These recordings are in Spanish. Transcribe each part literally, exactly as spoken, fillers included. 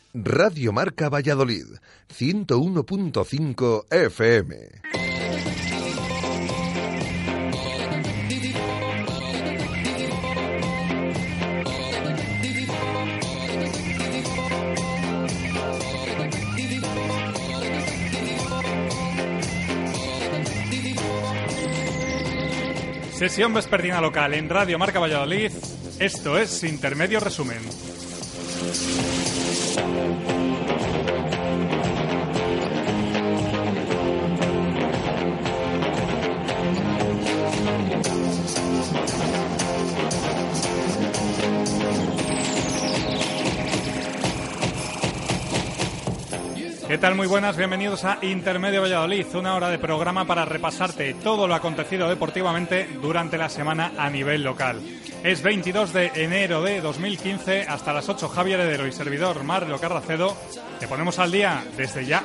Radio Marca Valladolid, ciento uno punto cinco F M. Sesión vespertina local en Radio Marca Valladolid. Esto es Intermedio Resumen. ¿Qué tal? Muy buenas, bienvenidos a Intermedio Valladolid, una hora de programa para repasarte todo lo acontecido deportivamente durante la semana a nivel local. Es veintidós de enero de dos mil quince, hasta las ocho Javier Heredero y servidor Marlo Carracedo. Te ponemos al día desde ya.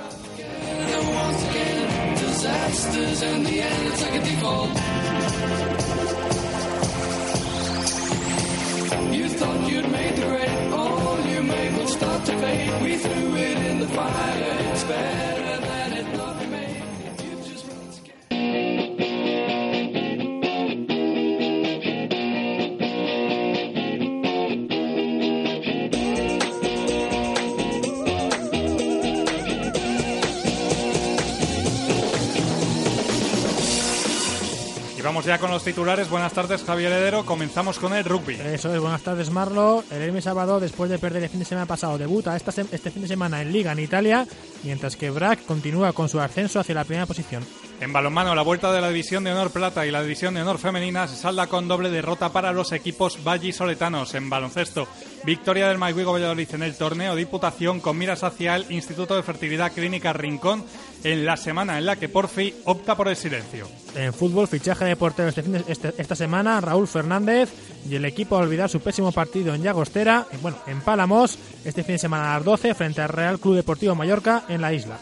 Vamos ya con los titulares. Buenas tardes, Javier Heredero. Comenzamos con el rugby. Eso es, buenas tardes, Marlo. El Hermi Salvador, después de perder el fin de semana pasado, debuta esta se- este fin de semana en Liga en Italia, mientras que Brac continúa con su ascenso hacia la primera posición. En balonmano, la vuelta de la División de Honor Plata y la División de Honor Femenina se salda con doble derrota para los equipos vallisoletanos. En baloncesto, victoria del Maiwigo Valladolid en el torneo Diputación con miras hacia el Instituto de Fertilidad Clínica Rincón en la semana en la que Porfi opta por el silencio. En fútbol, fichaje de portero este fin de, este, esta semana, Raúl Fernández, y el equipo a olvidar su pésimo partido en Llagostera, en, bueno, en Pálamos, este fin de semana a las doce, frente al Real Club Deportivo Mallorca en la isla.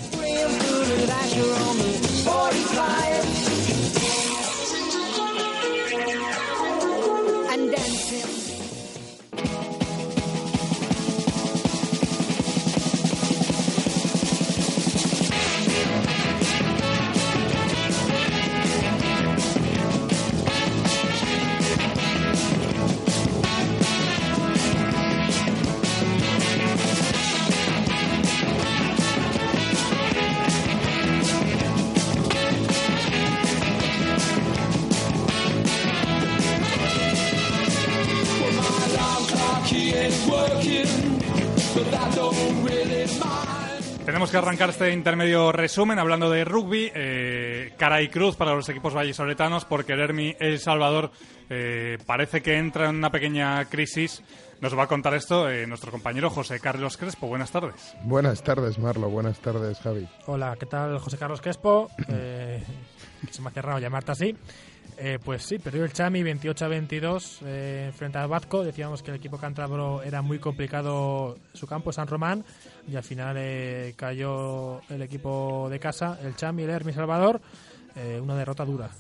Tenemos que arrancar este intermedio resumen hablando de rugby, eh, cara y cruz para los equipos vallisoletanos, porque el Hermi El Salvador eh, parece que entra en una pequeña crisis. Nos va a contar esto eh, nuestro compañero José Carlos Crespo. Buenas tardes. Buenas tardes, Marlo. Buenas tardes, Javi. Hola, ¿qué tal, José Carlos Crespo? Eh, se me ha cerrado llamarte así. Eh, pues sí, perdió el Chami veintiocho a veintidós eh, frente al Bazco. Decíamos que el equipo cántabro era muy complicado su campo, San Román, y al final eh, cayó el equipo de casa, el Chami, el Hermi Salvador, eh, una derrota dura.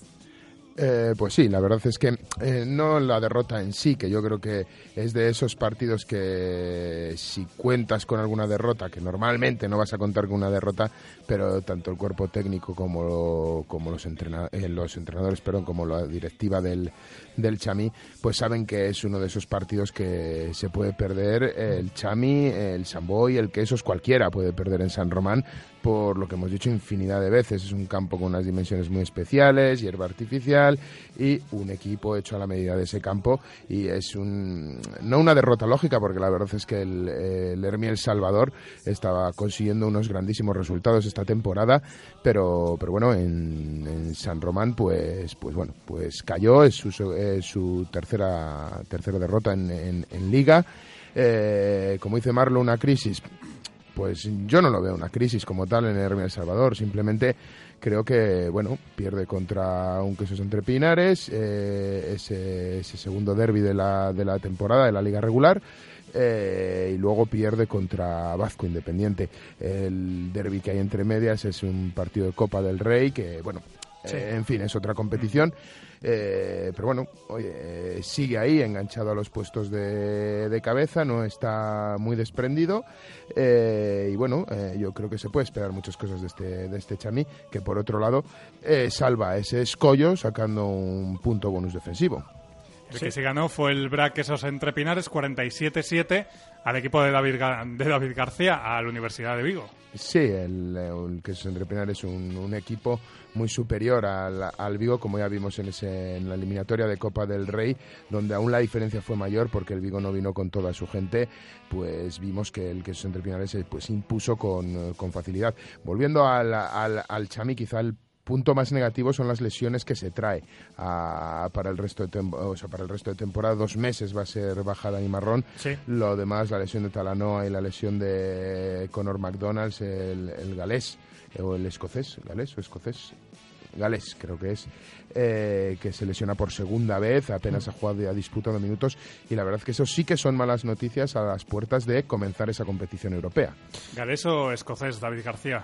Eh, pues sí, la verdad es que eh, no la derrota en sí, que yo creo que es de esos partidos que si cuentas con alguna derrota, que normalmente no vas a contar con una derrota, pero tanto el cuerpo técnico como, como los, entrena, eh, los entrenadores, perdón, como la directiva del, del Chami, pues saben que es uno de esos partidos que se puede perder el Chami, el Samboy, el Quesos, cualquiera puede perder en San Román, por lo que hemos dicho infinidad de veces. Es un campo con unas dimensiones muy especiales, hierba artificial y un equipo hecho a la medida de ese campo, y es un no una derrota lógica, porque la verdad es que el, el Hermi El Salvador estaba consiguiendo unos grandísimos resultados esta temporada, pero pero bueno, en, en San Román pues pues bueno, pues cayó, es su, es su tercera tercera derrota en, en, en Liga. Eh, como dice Marlo, una crisis. Pues yo no lo veo una crisis como tal en el Hermi El Salvador, simplemente creo que, bueno, pierde contra un Quesos Entre Pinares, eh, ese, ese segundo derbi de la, de la temporada, de la liga regular, eh, y luego pierde contra Bazco Independiente. El derbi que hay entre medias es un partido de Copa del Rey que, bueno, eh, Sí. en fin, es otra competición. Eh, pero bueno, oye, eh, sigue ahí enganchado a los puestos de, de cabeza, no está muy desprendido eh, y bueno, eh, yo creo que se puede esperar muchas cosas de este, de este Chamí, que por otro lado eh, salva ese escollo sacando un punto bonus defensivo. El Sí. que sí ganó fue el Brac Esos Entre Pinares, cuarenta y siete siete, al equipo de David, Gar- de David García, a la Universidad de Vigo. Sí, el, el que es Entre Pinares es un, un equipo muy superior al, al Vigo, como ya vimos en, ese, en la eliminatoria de Copa del Rey, donde aún la diferencia fue mayor porque el Vigo no vino con toda su gente, pues vimos que el que es Entre Pinares pues impuso con, con facilidad. Volviendo al, al, al Chamí, quizá el punto más negativo son las lesiones que se trae a, para el resto de tem- o sea, para el resto de temporada. Dos meses va a ser baja Dani Marrón. Sí. Lo demás, la lesión de Talanoa y la lesión de Conor McDonald, el, el galés eh, o el escocés, galés o escocés, galés creo que es, eh, que se lesiona por segunda vez, apenas ha jugado, ha disputado minutos, y la verdad que eso sí que son malas noticias a las puertas de comenzar esa competición europea. ¿Galés o escocés, David García?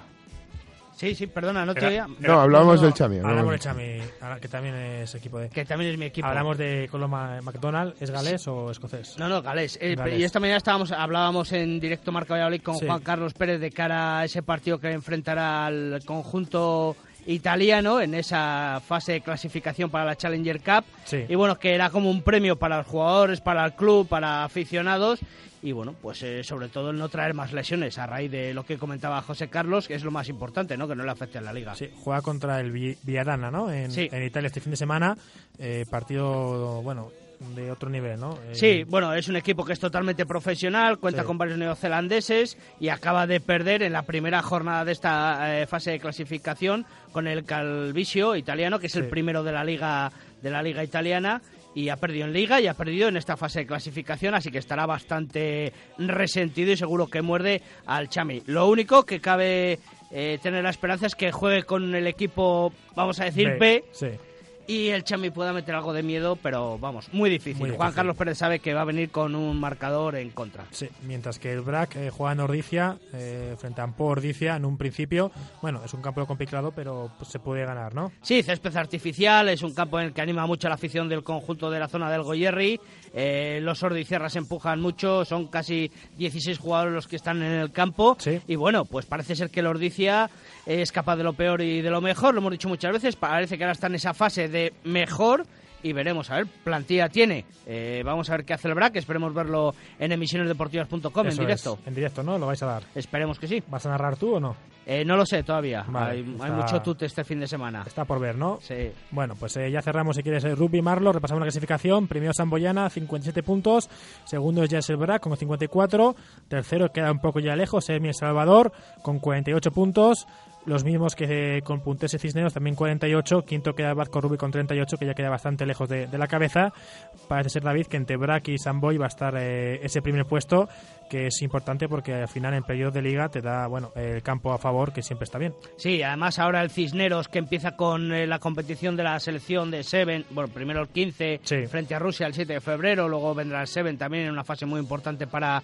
Sí, sí, perdona, no te Era- oía. No, hablábamos No, del Chamí. Hablamos del hablamos- Chami, ahora que también es equipo de... Que también es mi equipo. Hablamos de Coloma McDonald, ¿es galés o escocés? No, no, galés. Eh, Galés. Y esta mañana estábamos, hablábamos en directo Marca Valladolid con Sí. Juan Carlos Pérez de cara a ese partido que enfrentará al conjunto italiano en esa fase de clasificación para la Challenger Cup. Sí. Y bueno, que era como un premio para los jugadores, para el club, para aficionados. Y bueno, pues eh, sobre todo el no traer más lesiones a raíz de lo que comentaba José Carlos, que es lo más importante, ¿no? Que no le afecte a la liga. Sí, juega contra el Vi- Viadana, ¿no? En, Sí. en Italia este fin de semana. Eh, partido, bueno, de otro nivel, ¿no? Eh, Sí, bueno, es un equipo que es totalmente profesional, cuenta Sí. con varios neozelandeses y acaba de perder en la primera jornada de esta eh, fase de clasificación con el Calvisio italiano, que es el Sí. primero de la liga de la liga italiana, y ha perdido en liga y ha perdido en esta fase de clasificación, así que estará bastante resentido y seguro que muerde al Chami. Lo único que cabe eh, tener la esperanza es que juegue con el equipo, vamos a decir, B, Sí. y el Chami pueda meter algo de miedo, pero vamos, muy difícil. Muy Juan difícil. Carlos Pérez sabe que va a venir con un marcador en contra. Sí, mientras que el Brac eh, juega en Ordicia, eh, frente a Ampo Ordicia, en un principio, bueno, es un campo complicado, pero pues, se puede ganar, ¿no? Sí, césped artificial, es un campo en el que anima mucho a la afición del conjunto de la zona del Goyerri. Eh, los ordicierras empujan mucho, son casi dieciséis jugadores los que están en el campo. Sí. Y bueno, pues parece ser que el Ordicia es capaz de lo peor y de lo mejor, lo hemos dicho muchas veces. Parece que ahora está en esa fase de mejor. Y veremos, a ver, plantilla tiene. Eh, vamos a ver qué hace el Brac, esperemos verlo en emisiones deportivas punto com en Eso directo. es, en directo, ¿no? Lo vais a dar. Esperemos que sí. ¿Vas a narrar tú o no? Eh, no lo sé todavía. Vale, hay, está- hay mucho tute este fin de semana. Está por ver, ¿no? Sí. Bueno, pues eh, ya cerramos, si quieres, el rugby Marlo, repasamos la clasificación. Primero Samboyana, cincuenta y siete puntos. Segundo es Jazz el Brac, con cincuenta y cuatro. Tercero, queda un poco ya lejos, Emi El Salvador, con cuarenta y ocho puntos. Los mismos que eh, con Puntes y Cisneros, también cuarenta y ocho. Quinto queda Vasco Rugby con treinta y ocho, que ya queda bastante lejos de, de la cabeza. Parece ser, David, que entre Brac y Samboy va a estar eh, ese primer puesto, que es importante porque al final en periodo de liga te da, bueno, el campo a favor, que siempre está bien. Sí, además ahora el Cisneros, que empieza con eh, la competición de la selección de Seven, bueno, primero el quince Sí. frente a Rusia el siete de febrero, luego vendrá el Seven también en una fase muy importante para,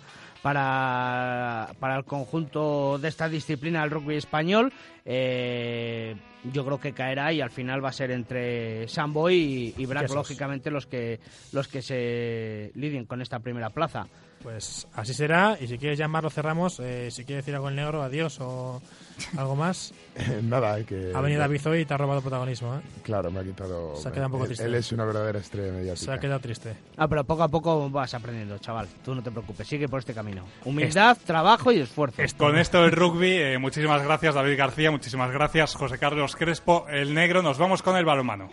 para, para el conjunto de esta disciplina, el rugby español. Eh, yo creo que caerá y al final va a ser entre Samboy y, y Brac, Quesos. lógicamente, los que, los que se lidien con esta primera plaza. Pues así será, y si quieres llamarlo cerramos. Eh, si quieres decir algo el negro, adiós o algo más. Nada, hay que... Ha venido David hoy y te ha robado protagonismo, ¿eh? Claro, me ha quitado... Se ha quedado un poco él, triste. él es una verdadera estrella Se mediática. ha quedado triste. Ah, pero poco a poco vas aprendiendo, chaval. Tú no te preocupes, sigue por este camino. Humildad, trabajo y esfuerzo. Con esto el rugby, eh, muchísimas gracias David García, muchísimas gracias José Carlos Crespo, el negro. Nos vamos con el balonmano.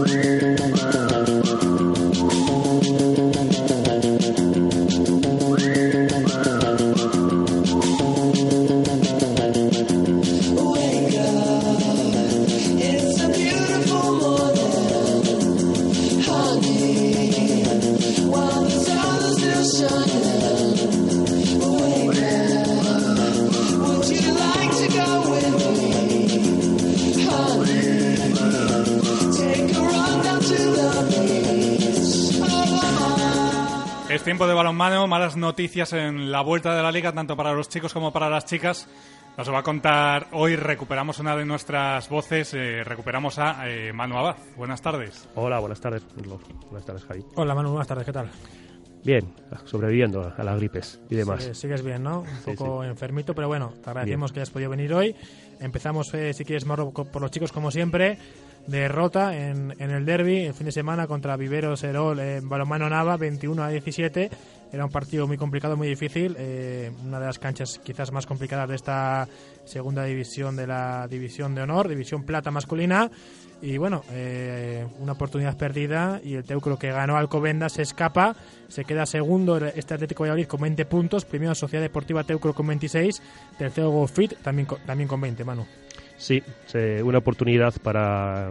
Es tiempo de balonmano, malas noticias en la vuelta de la liga, tanto para los chicos como para las chicas, Nos va a contar hoy, recuperamos una de nuestras voces, eh, recuperamos a eh, Manu Abad. Buenas tardes. Hola, buenas tardes. Buenas tardes, Javi. Hola Manu, buenas tardes, ¿qué tal? Bien, sobreviviendo a las gripes y demás. Sí, sigues bien, ¿no? Un sí, poco sí. enfermito, pero bueno, te agradecemos bien que hayas podido venir hoy. Empezamos, eh, si quieres, Marro, por los chicos como siempre. Derrota en, en el derbi el fin de semana contra Viveros Erol en balonmano Nava, veintiuno a diecisiete. Era un partido muy complicado, muy difícil, eh, una de las canchas quizás más complicadas de esta segunda división de la división de honor, división plata masculina. Y bueno, eh, una oportunidad perdida, y el Teucro, que ganó Alcobendas, se escapa, se queda segundo este Atlético Valladolid con veinte puntos, primero Sociedad Deportiva Teucro con veintiséis, tercero GoFit también con, también con veinte, Manu. Sí, una oportunidad para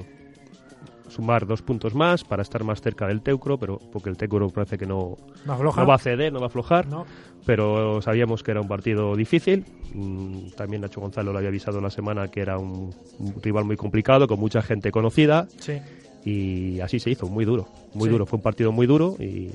sumar dos puntos más, para estar más cerca del Teucro, pero porque el Teucro parece que no, no, no va a ceder, no va a aflojar, no. Pero sabíamos que era un partido difícil. También Nacho Gonzalo lo había avisado la semana que era un, un rival muy complicado, con mucha gente conocida, sí. Y así se hizo, muy duro, muy sí. duro, fue un partido muy duro y...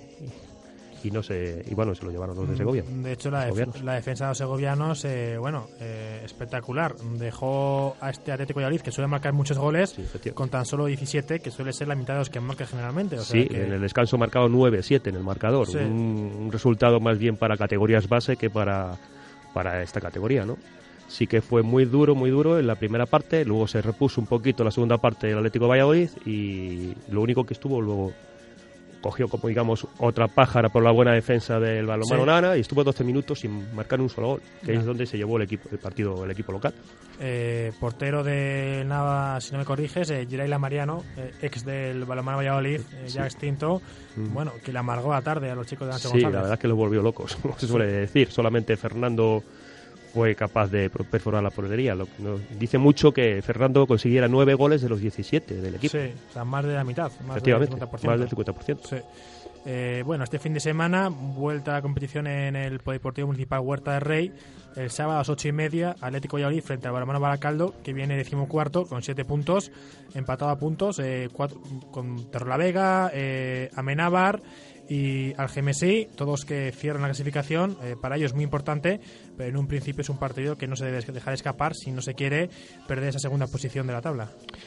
y no sé, y bueno, se lo llevaron los de Segovia. De hecho, la, def la defensa de los segovianos, eh, bueno, eh, espectacular. Dejó a este Atlético de Valladolid, que suele marcar muchos goles, sí, con tan solo diecisiete, que suele ser la mitad de los que marca generalmente. O sea sí, que... en el descanso marcado nueve siete en el marcador. Sí. Un, un resultado más bien para categorías base que para, para esta categoría, ¿no? Sí que fue muy duro, muy duro en la primera parte, luego se repuso un poquito la segunda parte del Atlético de Valladolid, y lo único que estuvo luego... cogió como, digamos, otra pájara por la buena defensa del balonmano sí. Nana, y estuvo doce minutos sin marcar un solo gol, que ya. Es donde se llevó el equipo, el partido, el equipo local. Eh, portero de Nava, si no me corriges, eh, Giraila Mariano, eh, ex del balonmano Valladolid, eh, sí. ya extinto, mm. bueno, que le amargó la tarde a los chicos de Nacho sí, González. Sí, la verdad es que los volvió locos, como se suele decir. Solamente Fernando fue capaz de perforar la portería. Lo que nos dice mucho que Fernando consiguiera nueve goles de los diecisiete del equipo. Sí, o sea, más de la mitad, más Efectivamente, del cincuenta por ciento. Más del cincuenta por ciento. Sí. Eh, bueno, este fin de semana, vuelta a la competición en el Polideportivo Municipal Huerta del Rey. El sábado a las ocho y media, Atlético Valladolid frente al balonmano Baracaldo, que viene decimocuarto con siete puntos, empatado a puntos, eh, cuatro, con Torrelavega, eh, Amenábar y Algemesí, todos que cierran la clasificación. Eh, para ellos es muy importante, pero en un principio es un partido que no se debe dejar escapar si no se quiere perder esa segunda posición de la tabla.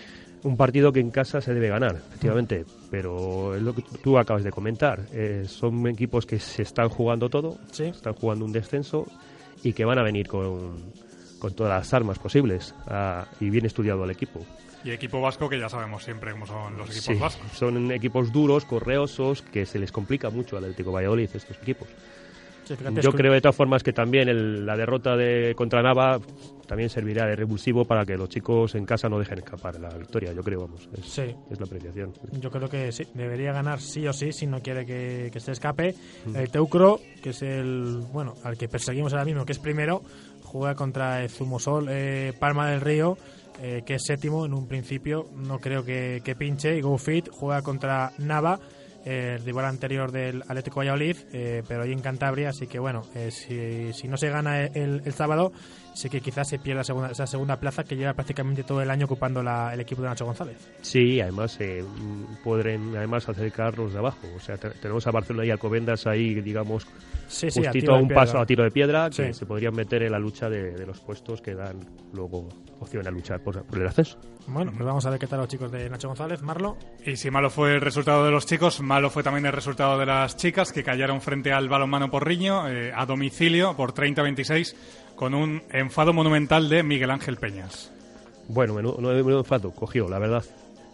Un partido que en casa se debe ganar, efectivamente, pero es lo que tú acabas de comentar. Eh, son equipos que se están jugando todo, ¿sí? Están jugando un descenso y que van a venir con, con todas las armas posibles, a, y bien estudiado el equipo. Y equipo vasco, que ya sabemos siempre cómo son los equipos sí, vascos. Son equipos duros, correosos, que se les complica mucho al Atlético Valladolid estos equipos. Sí, yo creo de todas formas que también el, la derrota de contra Nava también servirá de revulsivo para que los chicos en casa no dejen escapar la victoria, yo creo, vamos, es, sí. es la apreciación. Yo creo que sí, debería ganar sí o sí si no quiere que, que se escape. Mm. El Teucro, que es el, bueno, al que perseguimos ahora mismo, que es primero, juega contra el Zumosol eh, Palma del Río, eh, que es séptimo en un principio, no creo que, que pinche, y GoFit juega contra Nava, el rival anterior del Atlético Valladolid, eh, pero ahí en Cantabria, así que bueno, eh, si, si no se gana el, el sábado, sí que quizás se pierda segunda, esa segunda plaza que lleva prácticamente todo el año ocupando la, el equipo de Nacho González. Sí, además eh, podrán además acercarlos de abajo, o sea, te, tenemos a Barcelona y Alcobendas ahí, digamos, sí, sí, justito a, a un paso a tiro de piedra, que sí. se podrían meter en la lucha de, de los puestos que dan luego opción a luchar por, por el ascenso. Bueno, pues vamos a ver qué tal los chicos de Nacho González. Marlo. Y si malo fue el resultado de los chicos, malo fue también el resultado de las chicas, que cayeron frente al balonmano Porriño eh, a domicilio por treinta a veintiséis, con un enfado monumental de Miguel Ángel Peñas. Bueno, menudo, menudo enfado cogió, la verdad.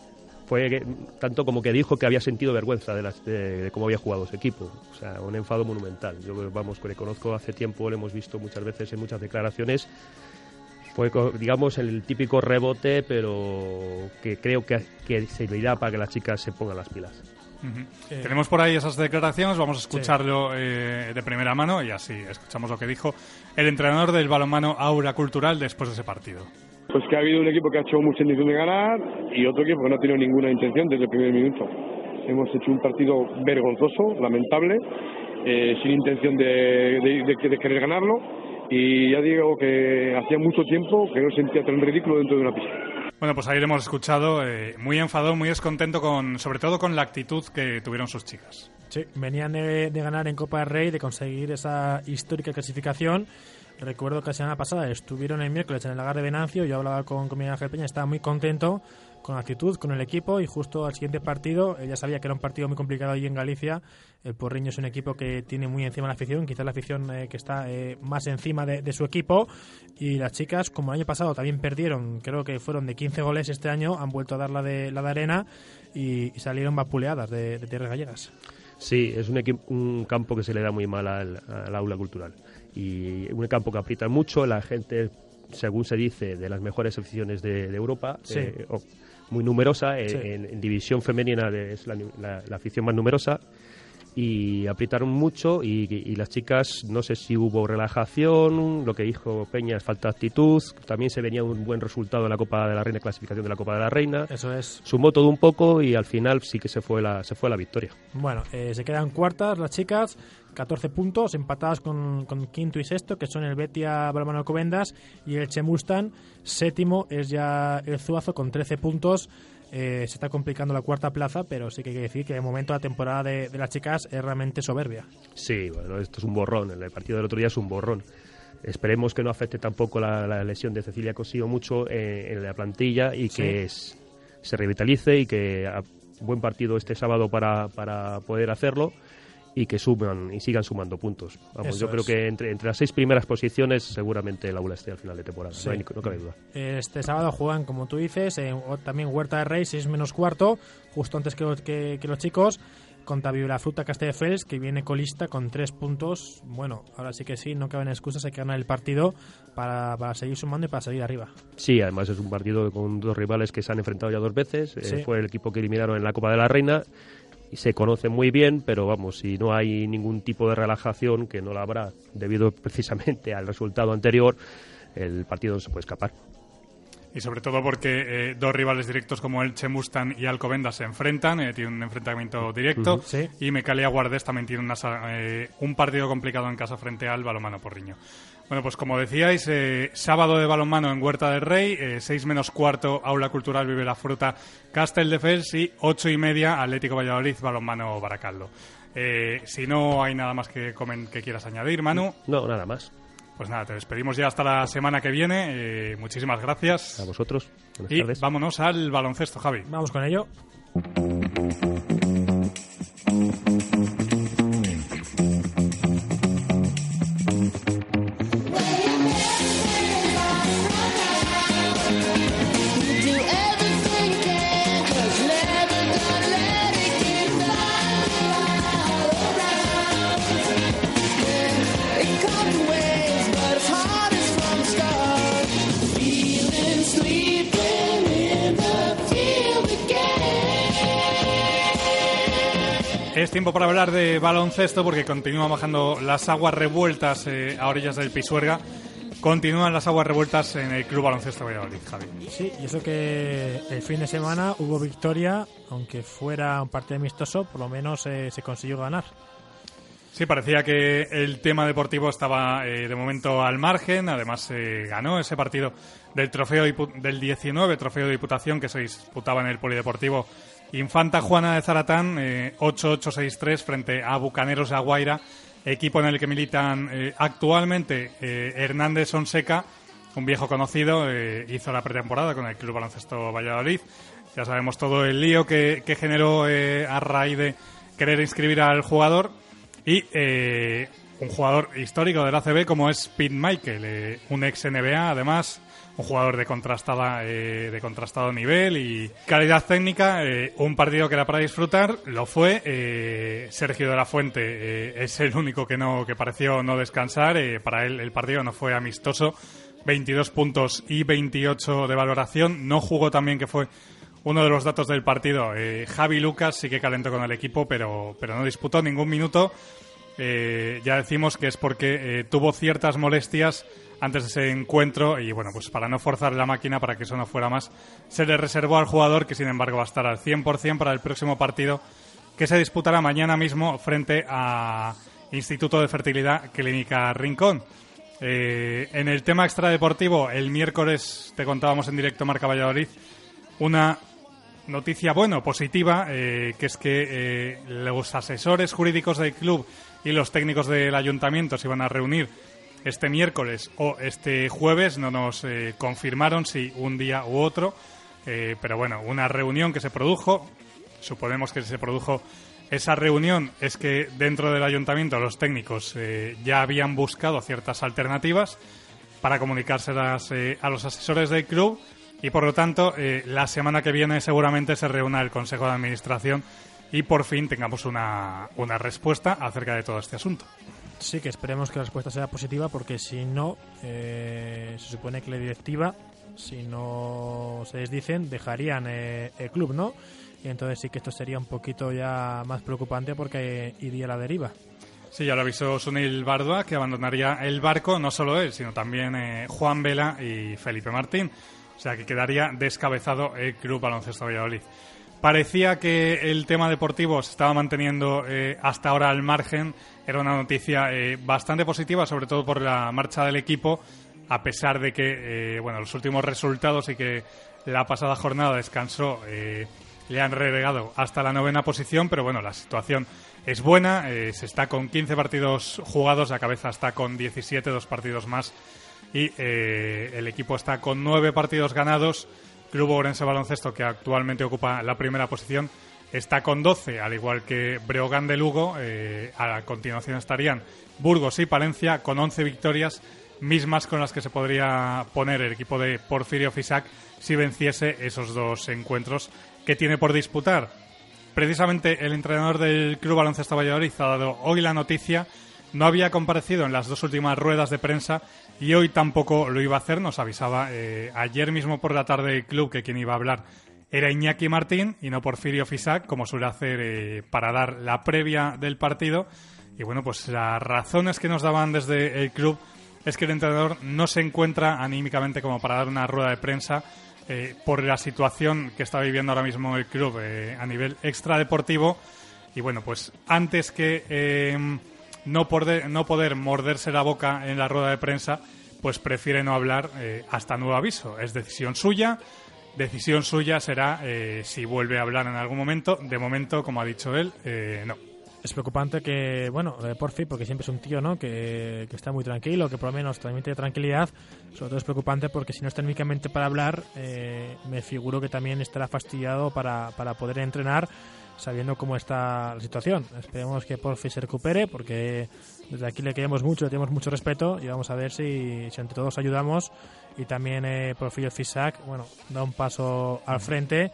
Fue que, tanto como que dijo que había sentido vergüenza de, las, de, de cómo había jugado su equipo. O sea, un enfado monumental. Yo, vamos, que le conozco hace tiempo, lo hemos visto muchas veces en muchas declaraciones. Fue, digamos, el típico rebote, pero que creo que, que servirá para que las chicas se pongan las pilas. Uh-huh. eh. Tenemos por ahí esas declaraciones, vamos a escucharlo sí. eh, de primera mano, y así escuchamos lo que dijo el entrenador del balonmano Aura Cultural después de ese partido. Pues que ha habido un equipo que ha hecho mucha intención de ganar y otro equipo que no ha tenido ninguna intención desde el primer minuto. Hemos hecho un partido vergonzoso, lamentable, eh, sin intención de, de, de, de querer ganarlo. Y ya digo que hacía mucho tiempo que no sentía tan ridículo dentro de una pista. Bueno, pues ahí lo hemos escuchado, eh, muy enfadado, muy descontento, con, sobre todo con la actitud que tuvieron sus chicas. Sí, venían de, de ganar en Copa del Rey, de conseguir esa histórica clasificación, recuerdo que la semana pasada estuvieron el miércoles en el Lagar de Venancio, yo hablaba con, con Miguel Ángel Peña, estaba muy contento con la actitud, con el equipo, y justo al siguiente partido, ella sabía que era un partido muy complicado allí en Galicia. El Porriño es un equipo que tiene muy encima la afición, quizás la afición eh, que está eh, más encima de, de su equipo, y las chicas, como el año pasado también perdieron, creo que fueron de quince goles este año, han vuelto a dar la de, la de arena y, y salieron vapuleadas de, de tierras gallegas. Sí, es un, equipo, un campo que se le da muy mal al, al aula cultural, y un campo que aprieta mucho, la gente, según se dice, de las mejores aficiones de, de Europa, sí. eh, oh, muy numerosa, sí. en, en división femenina es la, la, la afición más numerosa, y apretaron mucho, y, y las chicas, no sé si hubo relajación, lo que dijo Peña es falta de actitud, también se venía un buen resultado en la Copa de la Reina, clasificación de la Copa de la Reina, eso es, sumó todo un poco y al final sí que se fue la, se fue la victoria. Bueno, eh, se quedan cuartas las chicas, catorce puntos, empatadas con, con quinto y sexto, que son el Betia Balonmano Alcobendas, y el Chemustan, séptimo es ya el Zuazo con trece puntos. Eh, se está complicando la cuarta plaza, pero sí que hay que decir que de momento la temporada de, de las chicas es realmente soberbia. Sí, bueno, esto es un borrón, el partido del otro día es un borrón. Esperemos que no afecte tampoco la, la lesión de Cecilia Cosío mucho eh, en la plantilla, y que sí. es, se revitalice, y que a, buen partido este sábado para, para poder hacerlo, y que suman y sigan sumando puntos. Vamos, Eso yo creo es. que entre, entre las seis primeras posiciones seguramente el Aula esté al final de temporada, Sí. no, hay, no cabe duda. Este sábado juegan, como tú dices, en, también Huerta de Rey, seis menos cuarto, justo antes que, que, que los chicos, contra Vibrafruta Castelldefels, que viene colista con tres puntos. Bueno, ahora sí que sí, no caben excusas, hay que ganar el partido para, para seguir sumando y para seguir arriba. Sí, además es un partido con dos rivales que se han enfrentado ya dos veces, Sí. eh, fue el equipo que eliminaron en la Copa de la Reina, y se conocen muy bien, pero vamos, si no hay ningún tipo de relajación, que no la habrá debido precisamente al resultado anterior, el partido no se puede escapar. Y sobre todo porque eh, dos rivales directos como el Chemustan y Alcobendas se enfrentan, eh, tienen un enfrentamiento directo, Uh-huh. Sí. y Mecalia Guardés también tiene una, eh, un partido complicado en casa frente al Balonmano Porriño. Bueno, pues como decíais, eh, sábado de balonmano en Huerta del Rey, eh, seis menos cuarto, Aula Cultural Vive la Fruta, Castelldefels, y ocho y media, Atlético Valladolid, Balonmano Baracaldo. Eh, si no hay nada más que, comen, que quieras añadir, Manu. No, nada más. Pues nada, te despedimos ya hasta la semana que viene. Eh, muchísimas gracias. A vosotros. Buenas Y tardes. vámonos al baloncesto, Javi. Vamos con ello. Es tiempo para hablar de baloncesto porque continúan bajando las aguas revueltas eh, a orillas del Pisuerga. Continúan las aguas revueltas en el Club Baloncesto Valladolid, Javi. Sí, y eso que el fin de semana hubo victoria, aunque fuera un partido amistoso, por lo menos eh, se consiguió ganar. Sí, parecía que el tema deportivo estaba eh, de momento al margen. Además, eh, ganó ese partido del trofeo del diecinueve trofeo de Diputación que se disputaba en el Polideportivo Infanta Juana de Zaratán, eh, ocho ocho seis tres frente a Bucaneros de Aguaira, equipo en el que militan eh, actualmente eh, Hernández Sonseca, un viejo conocido, eh, hizo la pretemporada con el Club Baloncesto Valladolid. Ya sabemos todo el lío que, que generó eh, a raíz de querer inscribir al jugador. Y eh, un jugador histórico del A C B como es Pete Michael, eh, un ex N B A, además, un jugador de contrastada eh, de contrastado nivel y calidad técnica. Eh, un partido que era para disfrutar, lo fue. Eh, Sergio de la Fuente eh, es el único que no que pareció no descansar. Eh, para él el partido no fue amistoso. veintidós puntos y veintiocho de valoración. No jugó también, que fue uno de los datos del partido. Eh, Javi Lucas sí que calentó con el equipo, pero, pero no disputó ningún minuto. Eh, ya decimos que es porque eh, tuvo ciertas molestias antes de ese encuentro y bueno, pues para no forzar la máquina, para que eso no fuera más, se le reservó al jugador, que sin embargo va a estar al cien por ciento para el próximo partido que se disputará mañana mismo frente a Instituto de Fertilidad Clínica Rincón. Eh, en el tema extradeportivo, el miércoles te contábamos en directo Marca Valladolid una noticia, bueno, positiva, eh, que es que eh, los asesores jurídicos del club y los técnicos del ayuntamiento se iban a reunir este miércoles o este jueves. No nos eh, confirmaron si un día u otro, eh, pero bueno, una reunión que se produjo, suponemos que se produjo esa reunión, es que dentro del ayuntamiento los técnicos eh, ya habían buscado ciertas alternativas para comunicárselas eh, a los asesores del club, y por lo tanto eh, la semana que viene seguramente se reúna el Consejo de Administración y por fin tengamos una, una respuesta acerca de todo este asunto. Sí, que esperemos que la respuesta sea positiva, porque si no, eh, se supone que la directiva, si no se desdicen, dejarían eh, el club, ¿no? Y entonces sí que esto sería un poquito ya más preocupante, porque iría a la deriva. Sí, ya lo avisó Sunil Bardua, que abandonaría el barco, no solo él, sino también eh, Juan Vela y Felipe Martín. O sea, que quedaría descabezado el Club Baloncesto Valladolid. Parecía que el tema deportivo se estaba manteniendo eh, hasta ahora al margen. Era una noticia eh, bastante positiva, sobre todo por la marcha del equipo, a pesar de que eh, bueno, los últimos resultados y que la pasada jornada descansó eh, le han relegado hasta la novena posición, pero bueno, la situación es buena. Eh, se está con quince partidos jugados, la cabeza está con diecisiete, dos partidos más, y eh, el equipo está con nueve partidos ganados. Club Ourense Baloncesto, que actualmente ocupa la primera posición, está con doce, al igual que Breogán de Lugo. Eh, a continuación estarían Burgos y Palencia con once victorias, mismas con las que se podría poner el equipo de Porfirio Fisac si venciese esos dos encuentros que tiene por disputar. Precisamente el entrenador del Club Baloncesto Valladolid ha dado hoy la noticia. No había comparecido en las dos últimas ruedas de prensa y hoy tampoco lo iba a hacer. Nos avisaba eh, ayer mismo por la tarde el club que quien iba a hablar era Iñaki Martín y no Porfirio Fisac, como suele hacer eh, para dar la previa del partido. Y bueno, pues las razones que nos daban desde el club es que el entrenador no se encuentra anímicamente como para dar una rueda de prensa eh, por la situación que está viviendo ahora mismo el club eh, a nivel extradeportivo. Y bueno, pues antes que Eh, No, poder, no poder morderse la boca en la rueda de prensa, pues prefiere no hablar eh, hasta nuevo aviso. Es decisión suya. Decisión suya será eh, si vuelve a hablar en algún momento. De momento, como ha dicho él, eh, no. Es preocupante que, bueno, eh, Porfi, porque siempre es un tío, ¿no?, que, que está muy tranquilo, que por lo menos transmite tranquilidad. Sobre todo es preocupante porque si no está técnicamente para hablar, eh, me figuro que también estará fastidiado para, para poder entrenar, sabiendo cómo está la situación. Esperemos que Porfi se recupere, porque desde aquí le queremos mucho, le tenemos mucho respeto, y vamos a ver si, si entre todos ayudamos y también eh, Porfirio Fisac, bueno, da un paso al frente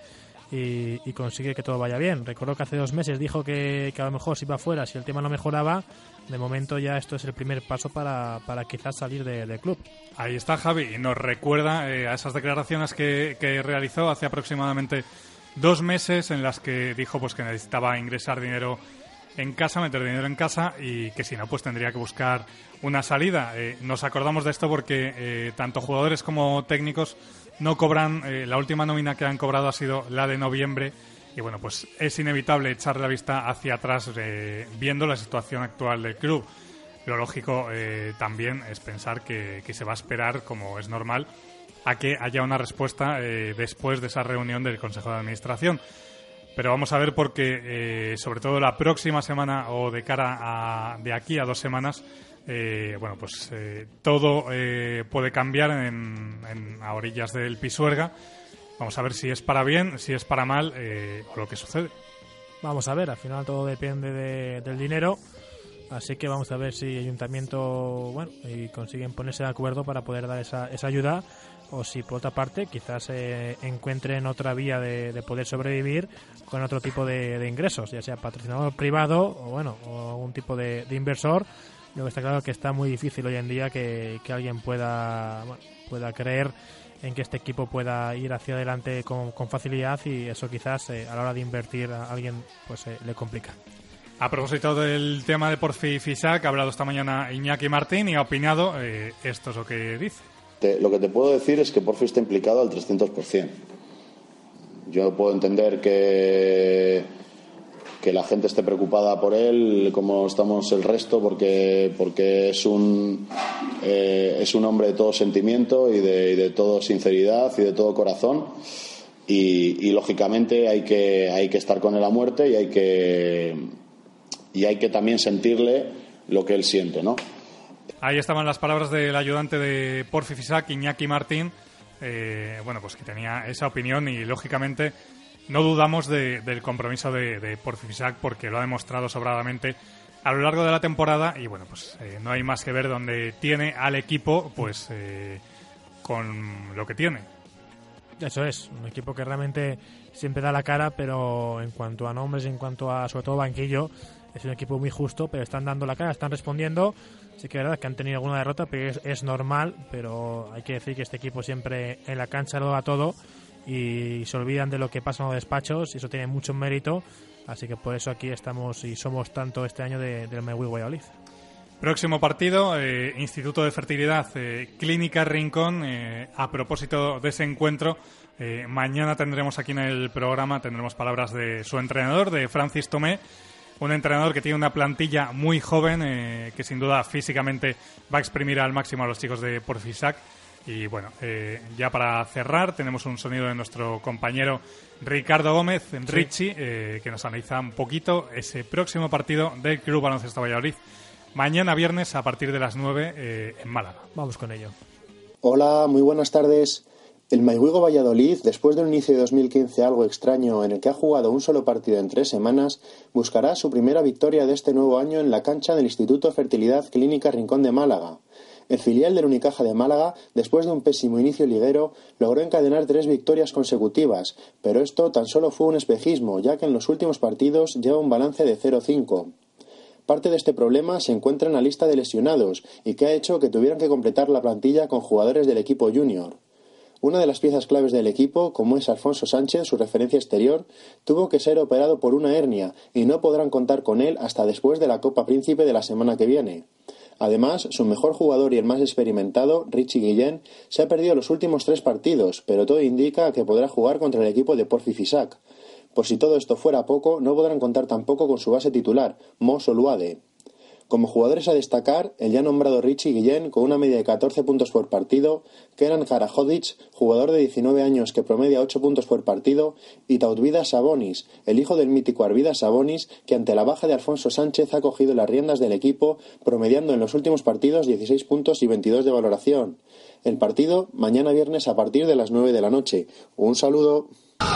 y, y consigue que todo vaya bien. Recuerdo que hace dos meses dijo que, que a lo mejor si iba fuera, si el tema no mejoraba. De momento ya esto es el primer paso para, para quizás salir de, del club. Ahí está Javi, y nos recuerda eh, a esas declaraciones que, que realizó hace aproximadamente dos meses, en las que dijo pues que necesitaba ingresar dinero en casa, meter dinero en casa, y que si no, pues tendría que buscar una salida. Eh, nos acordamos de esto porque eh, tanto jugadores como técnicos no cobran. Eh, la última nómina que han cobrado ha sido la de noviembre, y bueno, pues es inevitable echar la vista hacia atrás eh, viendo la situación actual del club. Lo lógico eh, también es pensar que, que se va a esperar, como es normal, a que haya una respuesta eh, después de esa reunión del Consejo de Administración. Pero vamos a ver, porque eh, sobre todo la próxima semana o de cara a de aquí a dos semanas, eh, bueno, pues eh, todo eh, puede cambiar en, en, a orillas del Pisuerga. Vamos a ver si es para bien, si es para mal eh, o lo que sucede. Vamos a ver, al final todo depende de, del dinero. Así que vamos a ver si el ayuntamiento, bueno, y consiguen ponerse de acuerdo para poder dar esa, esa ayuda, o si por otra parte quizás eh, encuentren otra vía de, de poder sobrevivir con otro tipo de, de ingresos, ya sea patrocinador privado o bueno, o algún tipo de, de inversor. Lo que está claro que está muy difícil hoy en día que, que alguien pueda, bueno, pueda creer en que este equipo pueda ir hacia adelante con, con facilidad, y eso quizás eh, a la hora de invertir a alguien pues eh, le complica. A propósito del tema de Porfi Fisac, ha hablado esta mañana Iñaki Martín y ha opinado. Eh, esto es lo que dice. Te, lo que te puedo decir es que Porfi está implicado al trescientos por ciento. Yo puedo entender que, que la gente esté preocupada por él, como estamos el resto, porque, porque es un eh, es un hombre de todo sentimiento y de, y de todo sinceridad y de todo corazón. Y, y lógicamente hay que, hay que estar con él a muerte, y hay que... y hay que también sentirle lo que él siente, ¿no? Ahí estaban las palabras del ayudante de Porfi Fisac, Iñaki Martín, eh, bueno, pues que tenía esa opinión y lógicamente no dudamos de, del compromiso de, de Porfi Fisac porque lo ha demostrado sobradamente a lo largo de la temporada y bueno, pues eh, no hay más que ver donde tiene al equipo pues eh, con lo que tiene. Eso es, un equipo que realmente siempre da la cara, pero en cuanto a nombres, en cuanto a sobre todo banquillo, es un equipo muy justo, pero están dando la cara, están respondiendo. Sí que es verdad que han tenido alguna derrota, pero es, es normal, pero hay que decir que este equipo siempre en la cancha lo da todo y se olvidan de lo que pasa en los despachos y eso tiene mucho mérito, así que por eso aquí estamos y somos tanto este año de, del Mayhui Valladolid. Próximo partido, eh, Instituto de Fertilidad, eh, Clínica Rincón. Eh, a propósito de ese encuentro, eh, mañana tendremos aquí en el programa, tendremos palabras de su entrenador, de Francis Tomé, un entrenador que tiene una plantilla muy joven, eh, que sin duda físicamente va a exprimir al máximo a los chicos de Porfi Fisac. Y bueno, eh, ya para cerrar tenemos un sonido de nuestro compañero Ricardo Gómez, sí. Richie, eh, que nos analiza un poquito ese próximo partido del Club Baloncesto Valladolid. Mañana viernes a partir de las nueve eh, en Málaga. Vamos con ello. Hola, muy buenas tardes. El Mayhuigo Valladolid, después de un inicio de dos mil quince algo extraño en el que ha jugado un solo partido en tres semanas, buscará su primera victoria de este nuevo año en la cancha del Instituto Fertilidad Clínica Rincón de Málaga. El filial del Unicaja de Málaga, después de un pésimo inicio liguero, logró encadenar tres victorias consecutivas, pero esto tan solo fue un espejismo, ya que en los últimos partidos lleva un balance de cero cinco. Parte de este problema se encuentra en la lista de lesionados y que ha hecho que tuvieran que completar la plantilla con jugadores del equipo junior. Una de las piezas claves del equipo, como es Alfonso Sánchez, su referencia exterior, tuvo que ser operado por una hernia y no podrán contar con él hasta después de la Copa Príncipe de la semana que viene. Además, su mejor jugador y el más experimentado, Richie Guillén, se ha perdido los últimos tres partidos, pero todo indica que podrá jugar contra el equipo de Porfi Fisac. Por si todo esto fuera poco, no podrán contar tampoco con su base titular, Mo Soluade. Como jugadores a destacar, el ya nombrado Richie Guillén, con una media de catorce puntos por partido, Kenan Karahodzic, jugador de diecinueve años que promedia ocho puntos por partido, y Tautvidas Sabonis, el hijo del mítico Arvidas Sabonis, que ante la baja de Alfonso Sánchez ha cogido las riendas del equipo, promediando en los últimos partidos dieciséis puntos y veintidós de valoración. El partido, mañana viernes a partir de las nueve de la noche. Un saludo.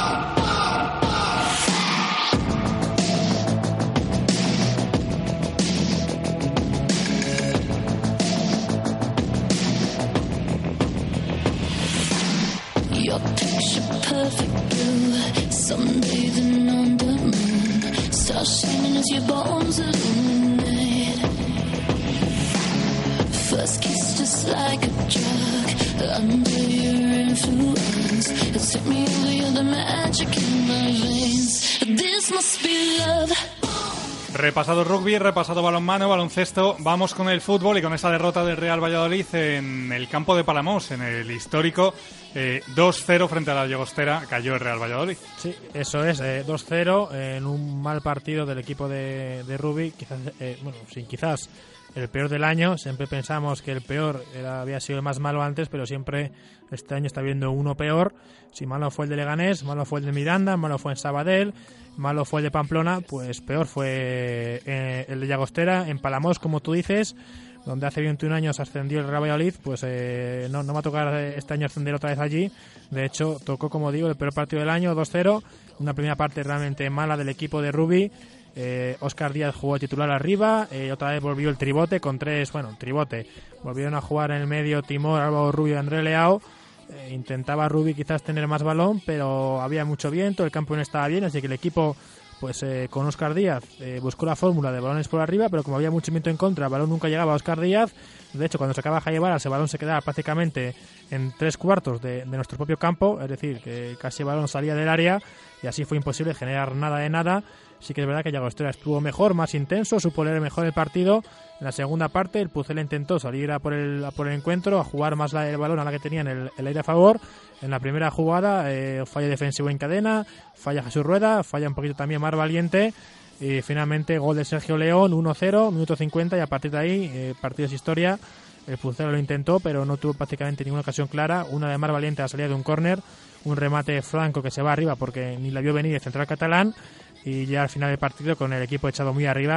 Repasado rugby, repasado balonmano, baloncesto, vamos con el fútbol y con esa derrota del Real Valladolid en el campo de Palamós, en el histórico eh, dos cero frente a la Llagostera, cayó el Real Valladolid. Sí, eso es, eh, dos cero en un mal partido del equipo de, de rugby, quizás, eh, bueno, sí, quizás el peor del año. Siempre pensamos que el peor era, había sido el más malo antes, pero siempre este año está viendo uno peor. Si malo fue el de Leganés, malo fue el de Miranda, malo fue en Sabadell, malo fue el de Pamplona, pues peor fue eh, el de Llagostera, en Palamós, como tú dices, donde hace veintiún años ascendió el Real Valladolid. Pues eh, no, no va a tocar este año ascender otra vez allí. De hecho, tocó, como digo, el peor partido del año, dos cero, una primera parte realmente mala del equipo de rugby. Eh, Óscar Díaz jugó titular arriba, eh, otra vez volvió el tribote con tres, bueno, tribote, volvieron a jugar en el medio Timor, Álvaro Rubio y André Leao. Eh, intentaba Rubí quizás tener más balón, pero había mucho viento, el campo no estaba bien, así que el equipo, pues eh, con Óscar Díaz, eh, buscó la fórmula de balones por arriba, pero como había mucho viento en contra, el balón nunca llegaba a Óscar Díaz. De hecho, cuando se acaba Jaime Varas, el balón se quedaba prácticamente en tres cuartos de, de nuestro propio campo, es decir, que casi el balón salía del área y así fue imposible generar nada de nada. Sí que es verdad que Llagostera estuvo mejor, más intenso, supo leer mejor el partido. En la segunda parte el Pucela intentó salir a por el, a por el encuentro, a jugar más la, el balón a la que tenían el, el aire a favor. En la primera jugada, eh, falla defensivo en cadena, falla Jesús Rueda, falla un poquito también Mar Valiente. Y finalmente gol de Sergio León, uno cero, minuto cincuenta, y a partir de ahí, eh, partido es historia. El Pucela lo intentó, pero no tuvo prácticamente ninguna ocasión clara. Una de Mar Valiente a salida de un córner, un remate franco que se va arriba porque ni la vio venir el central catalán. Y ya al final del partido, con el equipo echado muy arriba,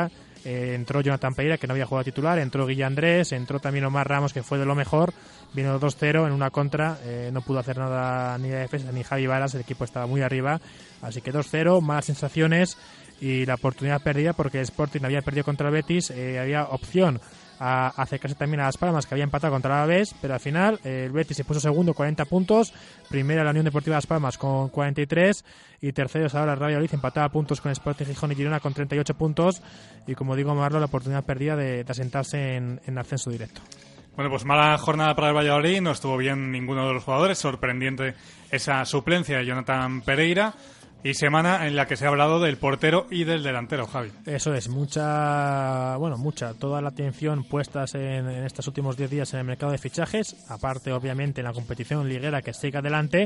Eh, entró Jonathan Pereira, que no había jugado titular, entró Guille Andrés, entró también Omar Ramos, que fue de lo mejor, vino dos cero en una contra, eh, no pudo hacer nada ni de defensa ni Javi Varas, el equipo estaba muy arriba, así que dos cero, malas sensaciones y la oportunidad perdida porque el Sporting había perdido contra el Betis, eh, había opción a acercarse también a Las Palmas, que había empatado contra la Alavés, pero al final eh, el Betis se puso segundo, cuarenta puntos, primera la Unión Deportiva Las Palmas con cuarenta y tres y terceros ahora el Real Valladolid, empataba puntos con Sporting Gijón y Girona con treinta y ocho puntos y como digo, Marlo, la oportunidad perdida de, de asentarse en, en ascenso directo. Bueno, pues mala jornada para el Valladolid, no estuvo bien ninguno de los jugadores, sorprendente esa suplencia de Jonathan Pereira. Y semana en la que se ha hablado del portero y del delantero, Javi. Eso es, mucha, bueno, mucha, toda la atención puestas en, en estos últimos diez días en el mercado de fichajes, aparte obviamente en la competición liguera que sigue adelante.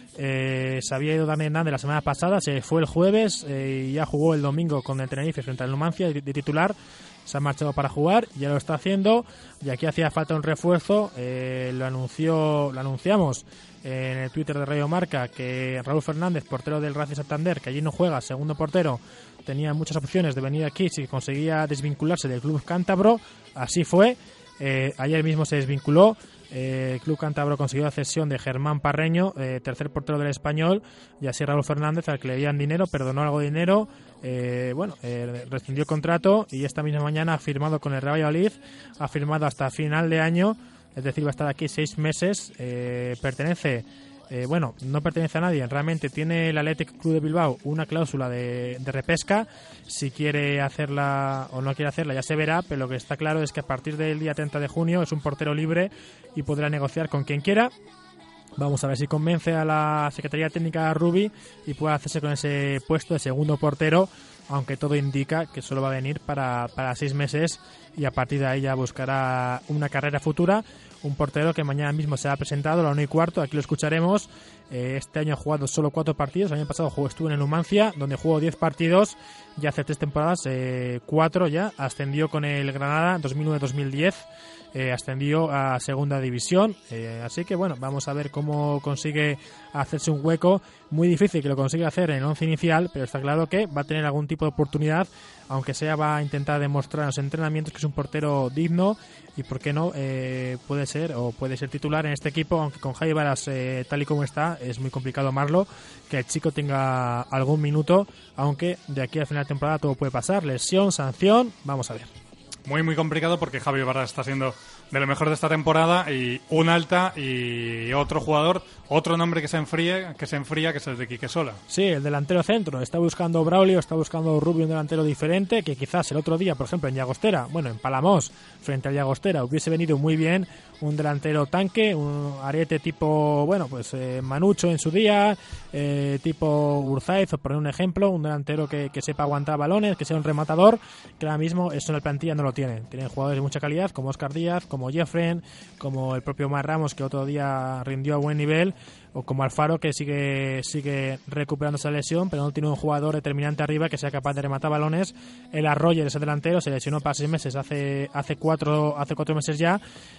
Eh, se había ido Dani Hernández la semana pasada, se fue el jueves eh, y ya jugó el domingo con el Tenerife frente al Numancia de, de titular. Se ha marchado para jugar, ya lo está haciendo y aquí hacía falta un refuerzo, eh, lo anunció, lo anunciamos en el Twitter de Radio Marca que Raúl Fernández, portero del Racing Santander, que allí no juega, segundo portero, tenía muchas opciones de venir aquí si conseguía desvincularse del club cántabro, así fue, eh, ayer mismo se desvinculó. Eh, el club cántabro consiguió la cesión de Germán Parreño, eh, tercer portero del Español, y así Raúl Fernández, al que le dieran dinero, perdonó algo de dinero, eh, bueno, eh, rescindió el contrato y esta misma mañana ha firmado con el Real Valladolid, ha firmado hasta final de año, es decir, va a estar aquí seis meses, eh, pertenece... Eh, bueno, no pertenece a nadie, realmente tiene el Athletic Club de Bilbao una cláusula de, de repesca, si quiere hacerla o no quiere hacerla ya se verá, pero lo que está claro es que a partir del día treinta de junio es un portero libre y podrá negociar con quien quiera. Vamos a ver si convence a la Secretaría Técnica Rubi y puede hacerse con ese puesto de segundo portero, aunque todo indica que solo va a venir para, para seis meses y a partir de ahí ya buscará una carrera futura. Un portero que mañana mismo se ha presentado a la una y cuarto, aquí lo escucharemos. Eh, este año ha jugado solo cuatro partidos, el año pasado jugó, estuvo en el Numancia, donde jugó diez partidos, ya hace tres temporadas, eh, cuatro ya, ascendió con el Granada dos mil nueve dos mil diez, eh, ascendió a segunda división, eh, así que bueno, vamos a ver cómo consigue hacerse un hueco, muy difícil que lo consiga hacer en el once inicial, pero está claro que va a tener algún tipo de oportunidad, aunque sea va a intentar demostrar en los entrenamientos que es un portero digno y por qué no eh, puede ser o puede ser titular en este equipo, aunque con Javi Varas eh, tal y como está es muy complicado amarlo, que el chico tenga algún minuto, aunque de aquí al final de temporada todo puede pasar, lesión, sanción, vamos a ver. Muy muy complicado porque Javi Varas está siendo de lo mejor de esta temporada y un alta y otro jugador, otro nombre que se enfríe, que se enfría, que es el de Quique Sola. Sí, el delantero centro, está buscando Braulio, está buscando Rubio, un delantero diferente, que quizás el otro día, por ejemplo, en Llagostera, bueno, en Palamós, frente al Llagostera, hubiese venido muy bien un delantero tanque, un ariete tipo, bueno, pues eh, Manucho en su día, eh, tipo Urzaiz, por poner un ejemplo, un delantero que, que sepa aguantar balones, que sea un rematador, que ahora mismo eso en la plantilla no lo tienen. Tienen jugadores de mucha calidad, como Óscar Díaz, como Jeffren, como el propio Omar Ramos, que otro día rindió a buen nivel, o como Alfaro, que sigue sigue recuperando esa lesión, pero no tiene un jugador determinante arriba que sea capaz de rematar balones. El Arroyo, ese delantero, se lesionó para seis meses, hace hace cuatro hace cuatro meses ya,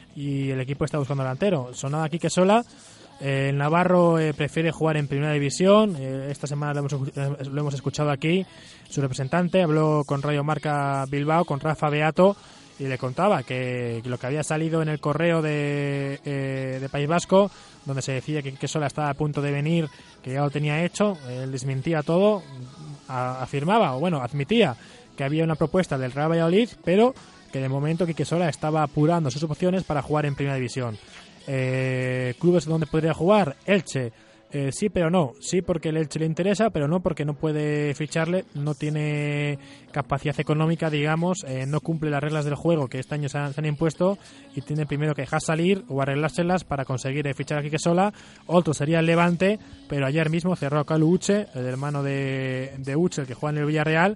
y el equipo está buscando delantero. Sonaba aquí que sola. Eh, el Navarro eh, prefiere jugar en primera división. Eh, esta semana lo hemos, eh, lo hemos escuchado aquí. Su representante habló con Radio Marca Bilbao, con Rafa Beato, y le contaba que, que lo que había salido en el correo de, eh, de País Vasco, donde se decía que, que Sola estaba a punto de venir, que ya lo tenía hecho, él desmentía todo, a, afirmaba, o bueno, admitía que había una propuesta del Real Valladolid, pero que de momento Quique Sola estaba apurando sus opciones para jugar en primera división. Eh, ¿Clubes donde podría jugar? Elche. Eh, sí, pero no. Sí, porque el Elche le interesa, pero no porque no puede ficharle, no tiene capacidad económica, digamos, eh, no cumple las reglas del juego que este año se han, se han impuesto y tiene primero que dejar salir o arreglárselas para conseguir eh, fichar a Quique Sola. Otro sería el Levante, pero ayer mismo cerró a Calu Uche, el hermano de, de Uche, el que juega en el Villarreal,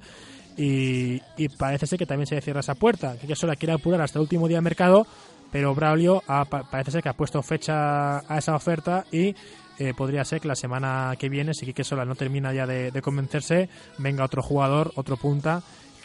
y, y parece ser que también se cierra esa puerta. Quique Sola quiere apurar hasta el último día de mercado, pero Braulio ha, parece ser que ha puesto fecha a esa oferta y Eh, podría ser que la semana que viene, si Quique Sola no termina ya de, de convencerse, venga otro jugador, otro punta,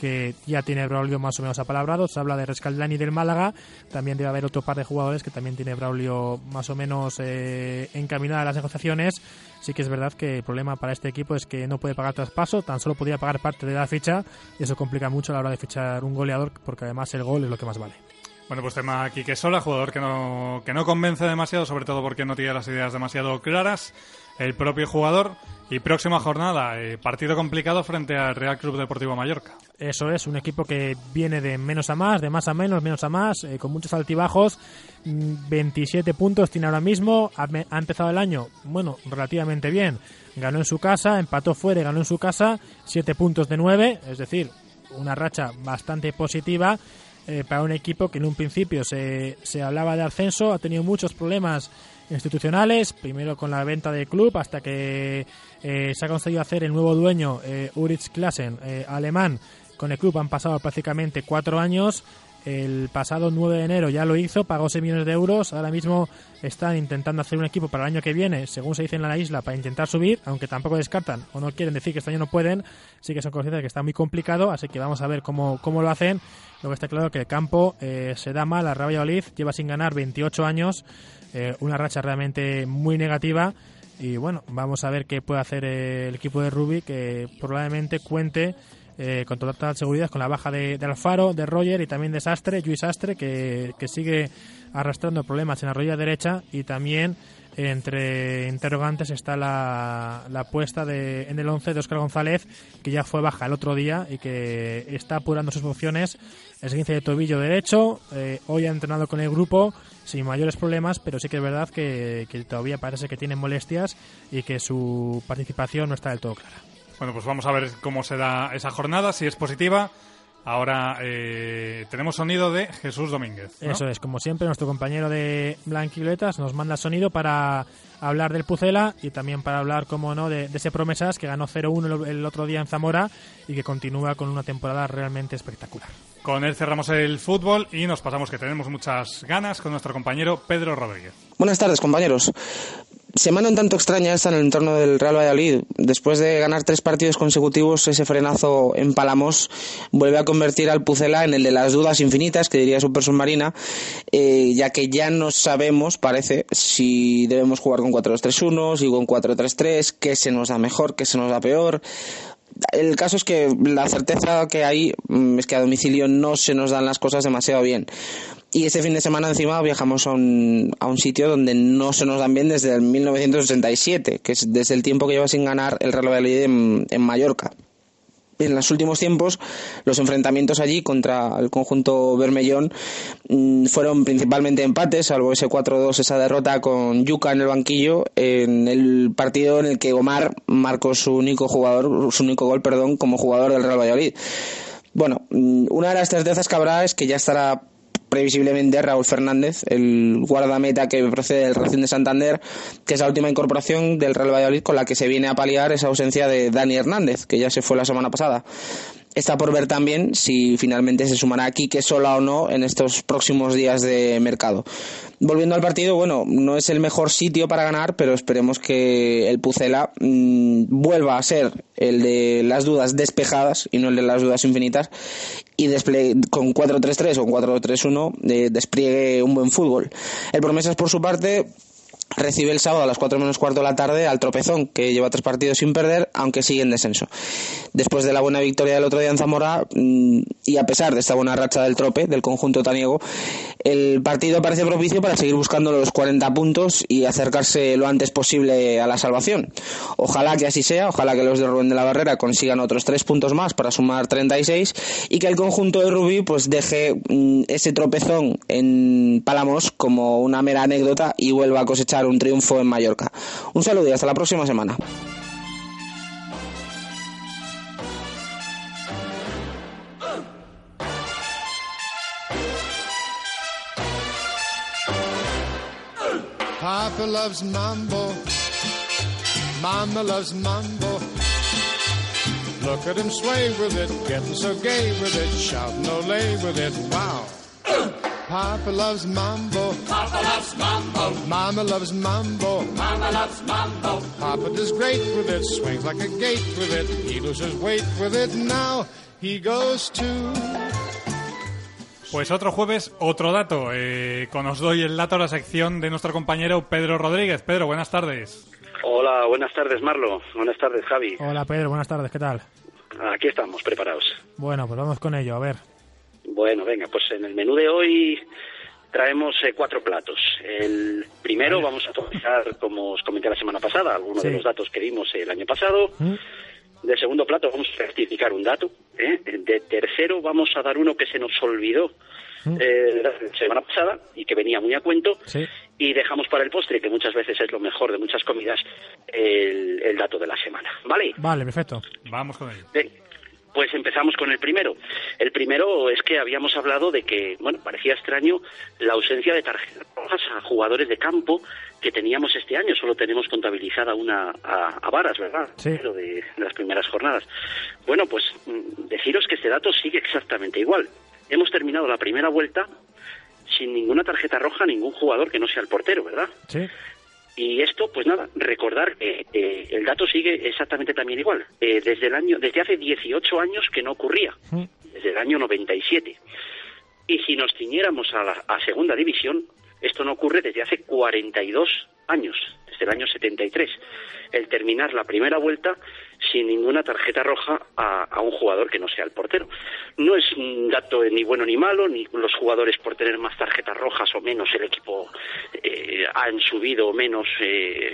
que ya tiene Braulio más o menos apalabrado. Se habla de Rescaldani del Málaga, también debe haber otro par de jugadores que también tiene Braulio más o menos eh, encaminada a las negociaciones. Sí que es verdad que el problema para este equipo es que no puede pagar traspaso, tan solo podía pagar parte de la ficha, y eso complica mucho a la hora de fichar un goleador, porque además el gol es lo que más vale. Bueno, pues tema Quique Sola, jugador que no, que no convence demasiado, sobre todo porque no tiene las ideas demasiado claras. El propio jugador. Y próxima jornada, eh, partido complicado frente al Real Club Deportivo Mallorca. Eso es, un equipo que viene de menos a más, de más a menos, menos a más, eh, con muchos altibajos. veintisiete puntos tiene ahora mismo. Ha, ha empezado el año, bueno, relativamente bien. Ganó en su casa, empató fuera y ganó en su casa. siete puntos de nueve, es decir, una racha bastante positiva. Eh, para un equipo que en un principio se, se hablaba de ascenso, ha tenido muchos problemas institucionales, primero con la venta del club, hasta que eh, se ha conseguido hacer el nuevo dueño, eh, Ulrich Klassen, eh, alemán. Con el club han pasado prácticamente cuatro años. El pasado nueve de enero ya lo hizo, pagó seis millones de euros. Ahora mismo están intentando hacer un equipo para el año que viene, según se dice en la isla, para intentar subir, aunque tampoco descartan o no quieren decir que este año no pueden. Sí que son conscientes de que está muy complicado, así que vamos a ver cómo, cómo lo hacen. Lo que está claro es que el campo eh, se da mal. A Real Valladolid lleva sin ganar veintiocho años, eh, una racha realmente muy negativa. Y bueno, vamos a ver qué puede hacer eh, el equipo de Rubi, que probablemente cuente Eh, con total seguridad con la baja de, de Alfaro, de Roger y también de Sastre, Lluís Sastre, que, que sigue arrastrando problemas en la rodilla derecha. Y también eh, entre interrogantes está la, la puesta de, en el once de Óscar González, que ya fue baja el otro día y que está apurando sus funciones. Esguince de tobillo derecho, eh, hoy ha entrenado con el grupo sin mayores problemas, pero sí que es verdad que, que todavía parece que tiene molestias y que su participación no está del todo clara. Bueno, pues vamos a ver cómo se da esa jornada, si es positiva. Ahora eh, tenemos sonido de Jesús Domínguez, ¿no? Eso es, como siempre, nuestro compañero de Blanquivioletas nos manda sonido para hablar del Pucela y también para hablar, como no, de, de ese Promesas que ganó cero uno el, el otro día en Zamora y que continúa con una temporada realmente espectacular. Con él cerramos el fútbol y nos pasamos, que tenemos muchas ganas, con nuestro compañero Pedro Rodríguez. Buenas tardes, compañeros. Semana un tanto extraña esta en el entorno del Real Valladolid. Después de ganar tres partidos consecutivos, ese frenazo en Palamos vuelve a convertir al Pucela en el de las dudas infinitas, que diría Super Submarina, eh, ya que ya no sabemos, parece, si debemos jugar con cuatro dos tres uno, si con cuatro tres tres, qué se nos da mejor, qué se nos da peor. El caso es que la certeza que hay es que a domicilio no se nos dan las cosas demasiado bien. Y este fin de semana encima viajamos a un, a un sitio donde no se nos dan bien desde el mil novecientos ochenta y siete, que es desde el tiempo que lleva sin ganar el Real Valladolid en, en Mallorca. En los últimos tiempos, los enfrentamientos allí contra el conjunto bermellón mmm, fueron principalmente empates, salvo ese cuatro dos, esa derrota con Yuca en el banquillo, en el partido en el que Omar marcó su único jugador, su único gol, perdón, como jugador del Real Valladolid. Bueno, una de las certezas que habrá es que ya estará previsiblemente Raúl Fernández, el guardameta que procede del Racing de Santander, que es la última incorporación del Real Valladolid con la que se viene a paliar esa ausencia de Dani Hernández, que ya se fue la semana pasada. Está por ver también si finalmente se sumará a Quique Sola o no en estos próximos días de mercado. Volviendo al partido, bueno, no es el mejor sitio para ganar, pero esperemos que el Pucela mmm, vuelva a ser el de las dudas despejadas y no el de las dudas infinitas, y despliegue, con cuatro tres tres o cuatro tres uno eh, despliegue un buen fútbol. El Promesas, por su parte, recibe el sábado a las cuatro menos cuarto de la tarde al Tropezón, que lleva tres partidos sin perder, aunque sigue en descenso. Después de la buena victoria del otro día en Zamora, y a pesar de esta buena racha del Trope, del conjunto taniego, el partido parece propicio para seguir buscando los cuarenta puntos y acercarse lo antes posible a la salvación. Ojalá que así sea, ojalá que los de Rubén de la Barrera consigan otros tres puntos más para sumar treinta y seis, y que el conjunto de Rubí pues deje mm, ese tropezón en Palamos como una mera anécdota y vuelva a cosechar un triunfo en Mallorca. Un saludo y hasta la próxima semana. Papa loves mambo, Mama loves mambo. Look at him sway with it, getting so gay with it, shouting ole with it, wow. Papa loves mambo. Papa loves mambo. Mama loves mambo. Mama loves mambo. Papa does great with it, swings like a gate with it. He loses weight with it, now he goes to... Pues otro jueves, otro dato. Eh, con os doy el dato a la sección de nuestro compañero Pedro Rodríguez. Pedro, buenas tardes. Hola, buenas tardes, Marlo. Buenas tardes, Javi. Hola, Pedro, buenas tardes, ¿qué tal? Aquí estamos, preparados. Bueno, pues vamos con ello, a ver. Bueno, venga, pues en el menú de hoy traemos eh, cuatro platos. El primero vale. Vamos a actualizar, como os comenté la semana pasada, algunos sí. de los datos que vimos el año pasado. ¿Mm? De segundo plato vamos a rectificar un dato. ¿eh? De tercero vamos a dar uno que se nos olvidó ¿Mm? eh, la semana pasada y que venía muy a cuento. Sí. Y dejamos para el postre, que muchas veces es lo mejor de muchas comidas, el, el dato de la semana. ¿Vale? Vale, perfecto. Vamos con ello. Bien. Pues empezamos con el primero. El primero es que habíamos hablado de que, bueno, parecía extraño la ausencia de tarjetas rojas a jugadores de campo que teníamos este año. Solo tenemos contabilizada una a, a Varas, ¿verdad? Sí. Pero de, de las primeras jornadas. Bueno, pues deciros que este dato sigue exactamente igual. Hemos terminado la primera vuelta sin ninguna tarjeta roja a ningún jugador que no sea el portero, ¿verdad? Sí. Y esto, pues nada, recordar que eh, el dato sigue exactamente también igual. Eh, desde el año, desde hace dieciocho años que no ocurría, ¿Mm? desde el año noventa y siete. Y si nos ciñéramos a la a segunda división, esto no ocurre desde hace cuarenta y dos años, desde el año setenta y tres. El terminar la primera vuelta sin ninguna tarjeta roja a, a un jugador que no sea el portero. No es un dato ni bueno ni malo, ni los jugadores por tener más tarjetas rojas o menos el equipo eh, han subido o menos eh,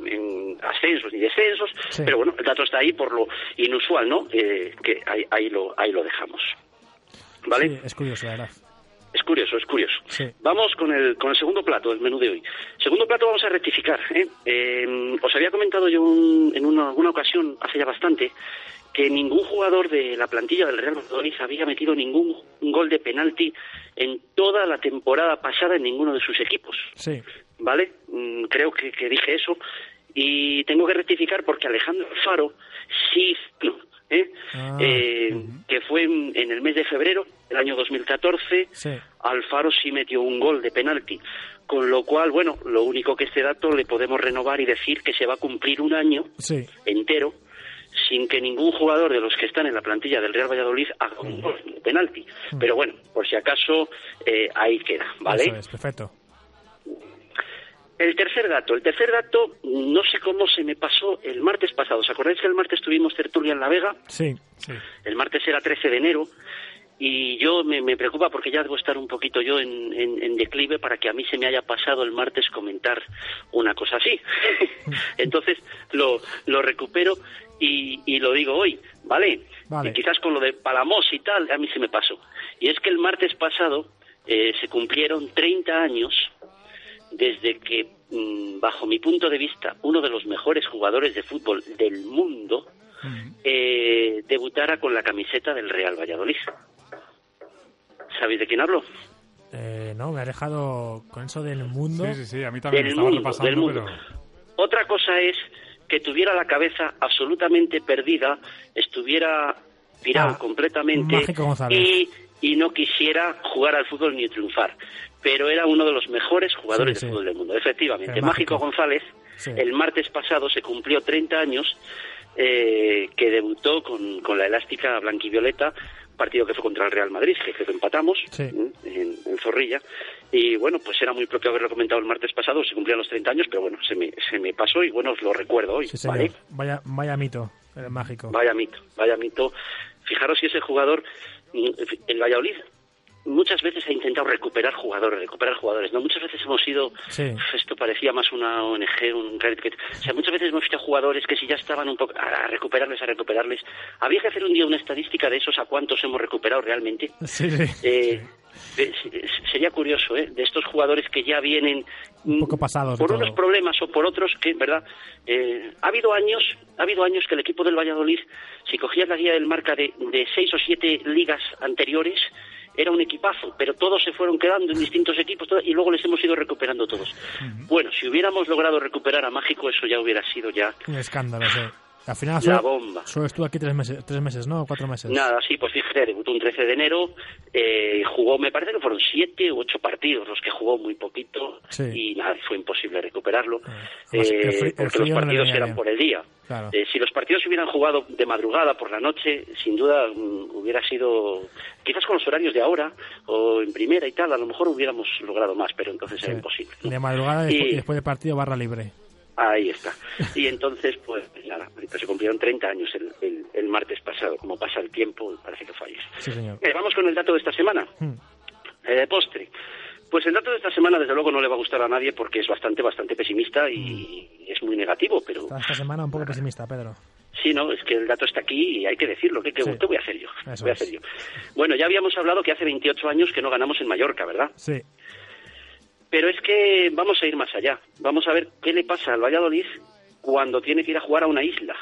en ascensos ni descensos, sí. Pero bueno, el dato está ahí por lo inusual, ¿no? Eh, que ahí, ahí, lo, ahí lo dejamos. ¿Vale? Sí, es curioso, la verdad. Es curioso, es curioso. Sí. Vamos con el con el segundo plato del menú de hoy. Segundo plato vamos a rectificar. ¿eh? Eh, os había comentado yo un, en una, alguna ocasión, hace ya bastante, que ningún jugador de la plantilla del Real Valladolid había metido ningún gol de penalti en toda la temporada pasada en ninguno de sus equipos. Sí. ¿Vale? Mm, creo que, que dije eso. Y tengo que rectificar porque Alejandro Alfaro sí... No, ¿Eh? Ah, eh, uh-huh. que fue en, en el mes de febrero del año dos mil catorce. Sí. Alfaro sí metió un gol de penalti, con lo cual, bueno, lo único que este dato le podemos renovar y decir que se va a cumplir un año sí. entero sin que ningún jugador de los que están en la plantilla del Real Valladolid haga un gol de penalti. Uh-huh. Pero bueno, por si acaso, eh, ahí queda, ¿vale? Eso es, perfecto. El tercer dato, el tercer dato, no sé cómo se me pasó el martes pasado. ¿Os acordáis que el martes tuvimos tertulia en La Vega? Sí, sí. El martes era trece de enero y yo me, me preocupa porque ya debo estar un poquito yo en, en, en declive para que a mí se me haya pasado el martes comentar una cosa así. Entonces lo, lo recupero y, y lo digo hoy, ¿vale? Vale. Y quizás con lo de Palamos y tal, a mí se me pasó. Y es que el martes pasado eh, se cumplieron treinta años desde que, bajo mi punto de vista, uno de los mejores jugadores de fútbol del mundo eh, debutara con la camiseta del Real Valladolid. ¿Sabéis de quién hablo? Eh, no, me ha dejado con eso del mundo. Sí, sí, sí, a mí también del me estaba mundo, repasando, del mundo. Pero... Otra cosa es que tuviera la cabeza absolutamente perdida, estuviera pirado ah, completamente Mágico González. y, y no quisiera jugar al fútbol ni triunfar. Pero era uno de los mejores jugadores sí, de sí. fútbol del mundo. Efectivamente, El Mágico, Mágico González, sí. El martes pasado se cumplió treinta años eh, que debutó con, con la elástica blanquivioleta, partido que fue contra el Real Madrid, que creo que empatamos sí. en, en Zorrilla. Y bueno, pues era muy propio haberlo comentado el martes pasado, se cumplían los treinta años, pero bueno, se me, se me pasó y bueno, os lo recuerdo hoy. Sí, señor. ¿Vale? Vaya, vaya mito, el Mágico. Vaya mito, vaya mito. Fijaros si ese jugador, el Valladolid, muchas veces ha intentado recuperar jugadores, recuperar jugadores, ¿no? Muchas veces hemos ido, sí. esto parecía más una O N G, un crédito, o sea, muchas veces hemos visto jugadores que si ya estaban un poco, a recuperarles, a recuperarles. Habría que hacer un día una estadística de esos, a cuántos hemos recuperado realmente. Sí, sí. Eh, eh, sería curioso, ¿eh? De estos jugadores que ya vienen un poco pasados por de unos todo. problemas o por otros que, ¿verdad? Eh, ha habido años, ha habido años que el equipo del Valladolid, si cogías la guía del Marca de, de seis o siete ligas anteriores, era un equipazo, pero todos se fueron quedando en distintos equipos y luego les hemos ido recuperando todos. Uh-huh. Bueno, si hubiéramos logrado recuperar a Mágico, eso ya hubiera sido ya un escándalo, sí. Al final la solo, bomba. Solo estuvo aquí tres meses, tres meses, ¿no? Cuatro meses. Nada, sí, pues fíjate, debutó un trece de enero, eh, jugó, me parece que fueron siete u ocho partidos los que jugó, muy poquito, sí. y nada, fue imposible recuperarlo, ah. eh, el frío, el porque los partidos no eran bien. por el día. Claro. Eh, si los partidos se hubieran jugado de madrugada, por la noche, sin duda mm, hubiera sido, quizás con los horarios de ahora, o en primera y tal, a lo mejor hubiéramos logrado más, pero entonces sí. era imposible, ¿no? De madrugada y y después, después del partido barra libre. Ahí está. Y entonces, pues nada, se cumplieron treinta años el, el, el martes pasado. Como pasa el tiempo, parece que falla. Sí, señor. Eh, vamos con el dato de esta semana. Hmm. Eh, de postre. Pues el dato de esta semana, desde luego, no le va a gustar a nadie porque es bastante, bastante pesimista y hmm. es muy negativo, pero... Esta, esta semana un poco pesimista, Pedro. Sí, no, es que el dato está aquí y hay que decirlo. ¿Qué, qué, sí. ¿qué voy a hacer yo? Eso voy a es. hacer yo. Bueno, ya habíamos hablado que hace veintiocho años que no ganamos en Mallorca, ¿verdad? Sí. Pero es que vamos a ir más allá. Vamos a ver qué le pasa al Valladolid cuando tiene que ir a jugar a una isla.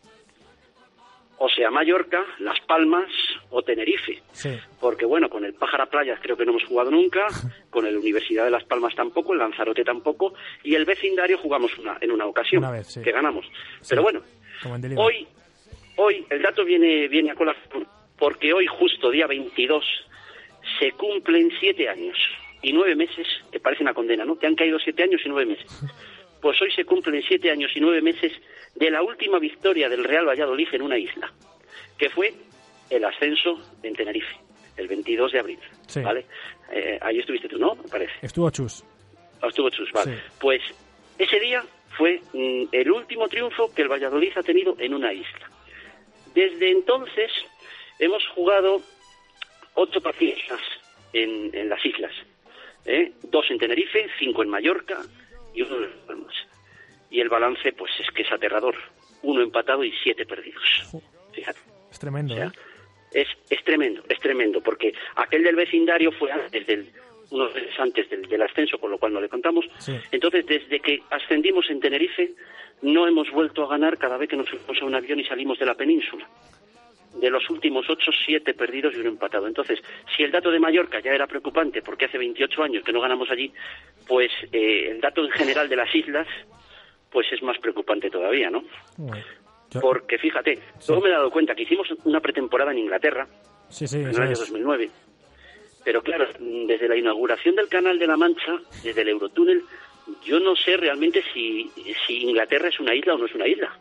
O sea, Mallorca, Las Palmas o Tenerife. Sí. Porque, bueno, con el Pájara Playas creo que no hemos jugado nunca, con el Universidad de Las Palmas tampoco, el Lanzarote tampoco, y el vecindario jugamos una, en una ocasión, una vez, sí. que ganamos. Sí. Pero bueno, hoy, hoy el dato viene, viene a colación, porque hoy, justo día veintidós, se cumplen siete años y nueve meses, que parece una condena, ¿no? Que han caído siete años y nueve meses. Pues hoy se cumplen siete años y nueve meses de la última victoria del Real Valladolid en una isla, que fue el ascenso en Tenerife, el veintidós de abril, sí. ¿vale? Eh, ahí estuviste tú, ¿no? Me parece. Estuvo Chus. Oh, estuvo Chus, vale. Sí. Pues ese día fue mm, el último triunfo que el Valladolid ha tenido en una isla. Desde entonces hemos jugado ocho partidos en, en las islas, ¿eh? Dos en Tenerife, cinco en Mallorca y uno en Las Palmas. Y el balance, pues es que es aterrador. Uno empatado y siete perdidos. Fíjate. Es tremendo, o sea, ¿eh? Es, es tremendo, es tremendo, porque aquel del vecindario fue antes del, unos meses antes del, del ascenso, con lo cual no le contamos. Sí. Entonces, desde que ascendimos en Tenerife, no hemos vuelto a ganar cada vez que nos subimos a un avión y salimos de la península. De los últimos ocho, siete perdidos y uno empatado. Entonces, si el dato de Mallorca ya era preocupante, porque hace veintiocho años que no ganamos allí, pues eh, el dato en general de las islas, pues es más preocupante todavía, ¿no? Bueno, yo... Porque fíjate, sí. luego me he dado cuenta que hicimos una pretemporada en Inglaterra, sí, sí, en el año es. dos mil nueve, pero claro, desde la inauguración del Canal de la Mancha, desde el Eurotúnel, yo no sé realmente si, si Inglaterra es una isla o no es una isla.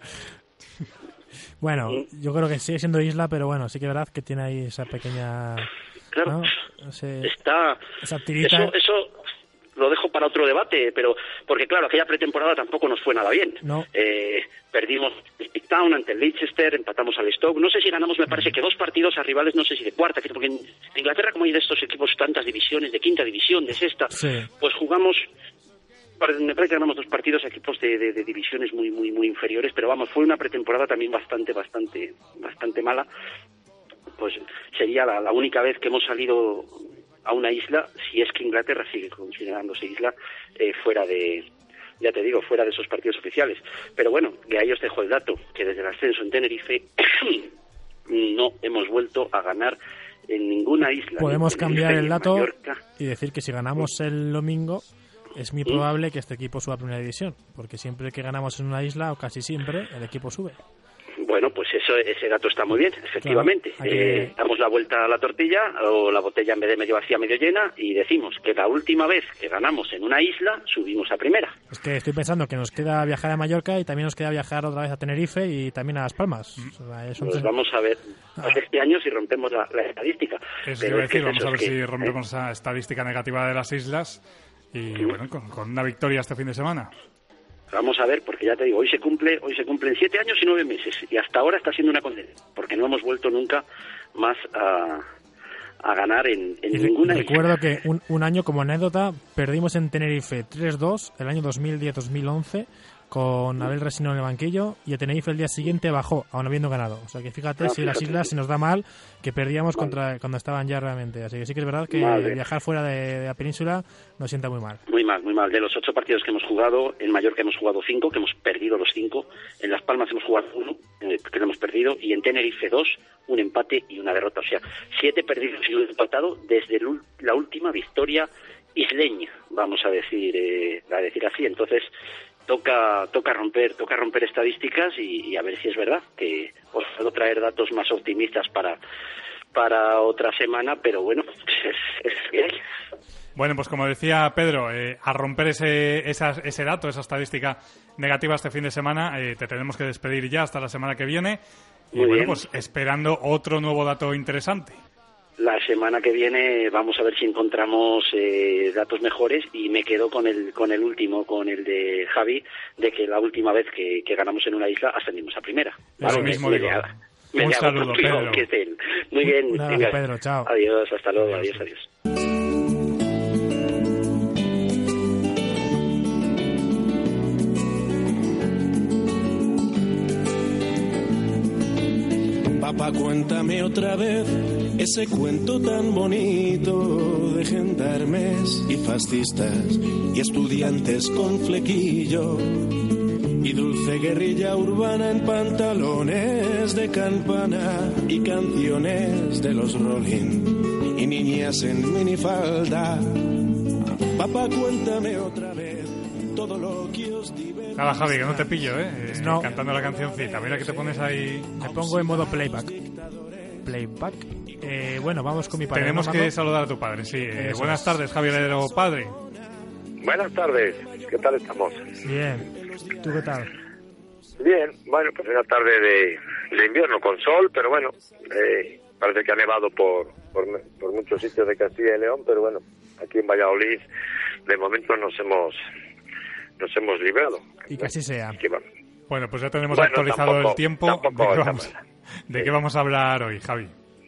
Bueno, yo creo que sigue siendo isla, pero bueno, sí que es verdad que tiene ahí esa pequeña... Claro, ¿no? Ese, está... Esa tirita... Eso, eso lo dejo para otro debate, pero porque claro, aquella pretemporada tampoco nos fue nada bien. No. Eh, perdimos el Big Town ante el Leicester, empatamos al Stoke, no sé si ganamos, me parece que dos partidos a rivales, no sé si de cuarta, porque en Inglaterra, como hay de estos equipos tantas divisiones, de quinta división, de sexta, sí. pues jugamos... Me parece que ganamos dos partidos a equipos de, de, de divisiones muy muy muy inferiores, pero vamos, fue una pretemporada también bastante bastante bastante mala. Pues sería la, la única vez que hemos salido a una isla, si es que Inglaterra sigue considerándose isla, eh, fuera de, ya te digo, fuera de esos partidos oficiales. Pero bueno, que ahí os dejo el dato, que desde el ascenso en Tenerife no hemos vuelto a ganar en ninguna isla. Podemos cambiar el dato Mallorca. Y decir que si ganamos el domingo, es muy probable que este equipo suba a primera división, porque siempre que ganamos en una isla, o casi siempre, el equipo sube. Bueno, pues eso, ese dato está muy bien, efectivamente. Claro, que... eh, damos la vuelta a la tortilla, o la botella en vez de medio vacía, medio llena, y decimos que la última vez que ganamos en una isla, subimos a primera. Es que estoy pensando que nos queda viajar a Mallorca y también nos queda viajar otra vez a Tenerife y también a Las Palmas. Mm. O sea, pues tres... vamos a ver ah. este año si rompemos la, la estadística. Eso Pero iba a es que decir, es vamos eso, a ver que, si rompemos ¿eh? esa estadística negativa de las islas. Y bueno, con, con una victoria este fin de semana. Vamos a ver, porque ya te digo, hoy se cumple, hoy se cumplen siete años y nueve meses, y hasta ahora está siendo una condena, porque no hemos vuelto nunca más a, a ganar en, en ninguna Recuerdo isla. que un, un año, como anécdota, perdimos en Tenerife tres dos, el año dos mil diez dos mil once, con Abel Resino en el banquillo, y el Tenerife el día siguiente bajó, aún habiendo ganado. O sea que fíjate, ah, si fíjate. Las islas se nos da mal, que perdíamos vale. contra cuando estaban ya realmente. Así que sí que es verdad que vale. viajar fuera de, de la península nos sienta muy mal. Muy mal, muy mal. De los ocho partidos que hemos jugado, en Mallorca hemos jugado cinco, que hemos perdido los cinco. En Las Palmas hemos jugado uno, eh, que lo hemos perdido. Y en Tenerife dos, un empate y una derrota. O sea, siete perdidos y un empatado desde el, la última victoria isleña, vamos a decir, eh, a decir así. Entonces, toca toca romper toca romper estadísticas y, y a ver si es verdad, que os puedo traer datos más optimistas para para otra semana, pero bueno, es, es que hay. Bueno, pues como decía Pedro, eh, a romper ese, esa, ese dato, esa estadística negativa este fin de semana, eh, te tenemos que despedir ya hasta la semana que viene. Y Muy bueno, bien. pues esperando otro nuevo dato interesante. La semana que viene vamos a ver si encontramos eh, datos mejores, y me quedo con el con el último, con el de Javi, de que la última vez que, que ganamos en una isla ascendimos a primera. Eso mismo digo. Un saludo, Pedro. Que es él. Muy bien. Nada, venga. Pedro, chao. Adiós, hasta luego, Adiós. adiós, adiós. Papá, cuéntame otra vez ese cuento tan bonito de gendarmes y fascistas y estudiantes con flequillo y dulce guerrilla urbana en pantalones de campana y canciones de los Rolling y niñas en minifalda. Papá, cuéntame otra vez todo lo que os divertí. Nada, Javi, que no te pillo, ¿eh? Eh, No. Cantando la cancioncita. Mira que te pones ahí. Me pongo en modo playback. Playback. Eh, bueno, vamos con mi padre. Tenemos ¿no, que Manolo? saludar a tu padre, sí. Eh, Eso buenas es. tardes, Javier Heredero, padre. Buenas tardes, ¿qué tal estamos? Bien. ¿Tú qué tal? Bien, bueno, pues una tarde de, de invierno con sol, pero bueno, eh, parece que ha nevado por, por, por muchos sitios de Castilla y León, pero bueno, aquí en Valladolid de momento nos hemos nos hemos librado. Y que así sea. Aquí vamos. Bueno, pues ya tenemos Bueno, actualizado tampoco- el tiempo. tampoco ¿De qué, está vamos, mal. ¿De qué vamos a hablar hoy, Javi?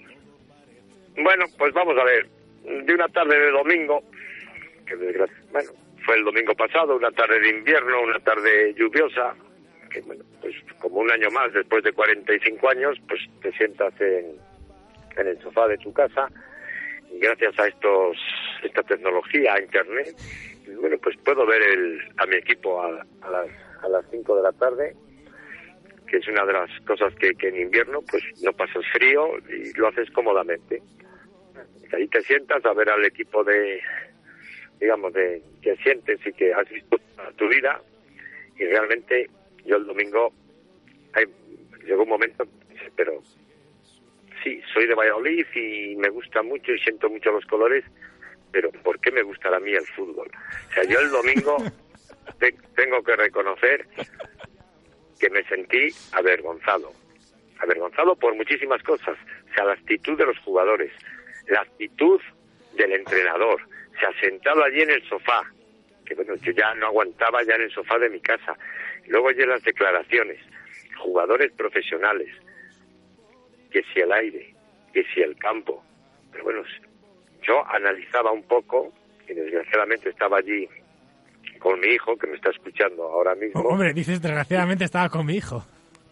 Bueno, pues vamos a ver, de una tarde de domingo, que desgracia, bueno, fue el domingo pasado, una tarde de invierno, una tarde lluviosa, que bueno, pues como un año más, después de cuarenta y cinco años, pues te sientas en, en el sofá de tu casa, y gracias a estos esta tecnología, a internet, bueno, pues puedo ver el, a mi equipo a, a las a las cinco de la tarde, que es una de las cosas que, que en invierno pues no pasas frío y lo haces cómodamente. Y ahí te sientas a ver al equipo de, digamos, de que sientes y que has visto toda tu vida, y realmente yo el domingo hay, llegó un momento, pero sí, soy de Valladolid y me gusta mucho y siento mucho los colores, pero ¿por qué me gustará a mí el fútbol? O sea, yo el domingo te, tengo que reconocer que me sentí avergonzado, avergonzado por muchísimas cosas. O sea, la actitud de los jugadores, la actitud del entrenador, se ha sentado allí en el sofá, que bueno, yo ya no aguantaba ya en el sofá de mi casa. Y luego oye las declaraciones, jugadores profesionales, que si el aire, que si el campo, pero bueno, yo analizaba un poco, y desgraciadamente estaba allí con mi hijo, que me está escuchando ahora mismo. Oh, hombre, dices, desgraciadamente estaba con mi hijo.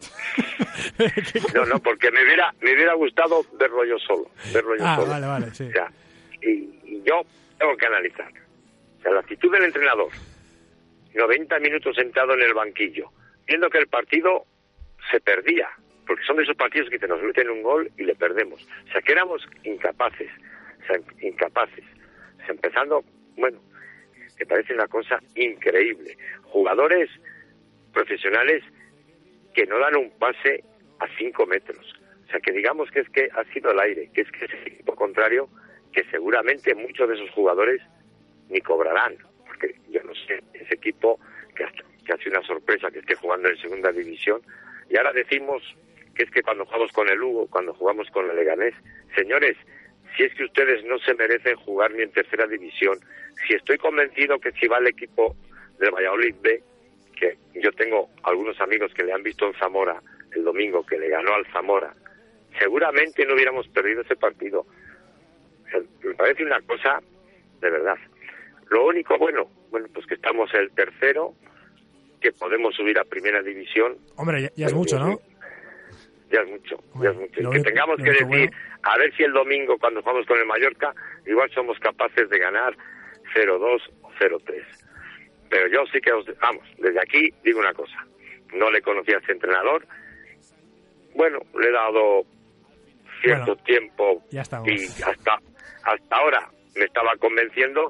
No, no, porque me hubiera me hubiera gustado verlo yo solo, verlo yo Ah, solo. vale, vale, sí. O sea, y, y yo tengo que analizar. O sea, la actitud del entrenador, noventa minutos sentado en el banquillo, viendo que el partido se perdía, porque son de esos partidos que te nos meten un gol y le perdemos. O sea, que éramos incapaces, o sea, incapaces. O sea, empezando, bueno, me parece una cosa increíble. Jugadores profesionales que no dan un pase a cinco metros. O sea, que digamos que es que ha sido el aire, que es que es el equipo contrario, que seguramente muchos de esos jugadores ni cobrarán, porque yo no sé, ese equipo que ha, que ha sido una sorpresa que esté jugando en segunda división, y ahora decimos que es que cuando jugamos con el Lugo, cuando jugamos con el Leganés, señores, si es que ustedes no se merecen jugar ni en tercera división, si estoy convencido que si va el equipo del Valladolid B, que yo tengo algunos amigos que le han visto en Zamora el domingo, que le ganó al Zamora, seguramente no hubiéramos perdido ese partido. O sea, me parece una cosa de verdad. Lo único bueno, bueno, pues que estamos el tercero, que podemos subir a primera división. Hombre, ya, ya es mucho, ¿no? Ya es mucho, ya es mucho. Y que único- tengamos lo que único decir, bueno- a ver si el domingo, cuando jugamos con el Mallorca, igual somos capaces de ganar cero dos o cero tres. Pero yo sí que os... Vamos, desde aquí digo una cosa. No le conocía a ese entrenador. Bueno, le he dado cierto Bueno, tiempo ya estamos. y hasta hasta ahora me estaba convenciendo,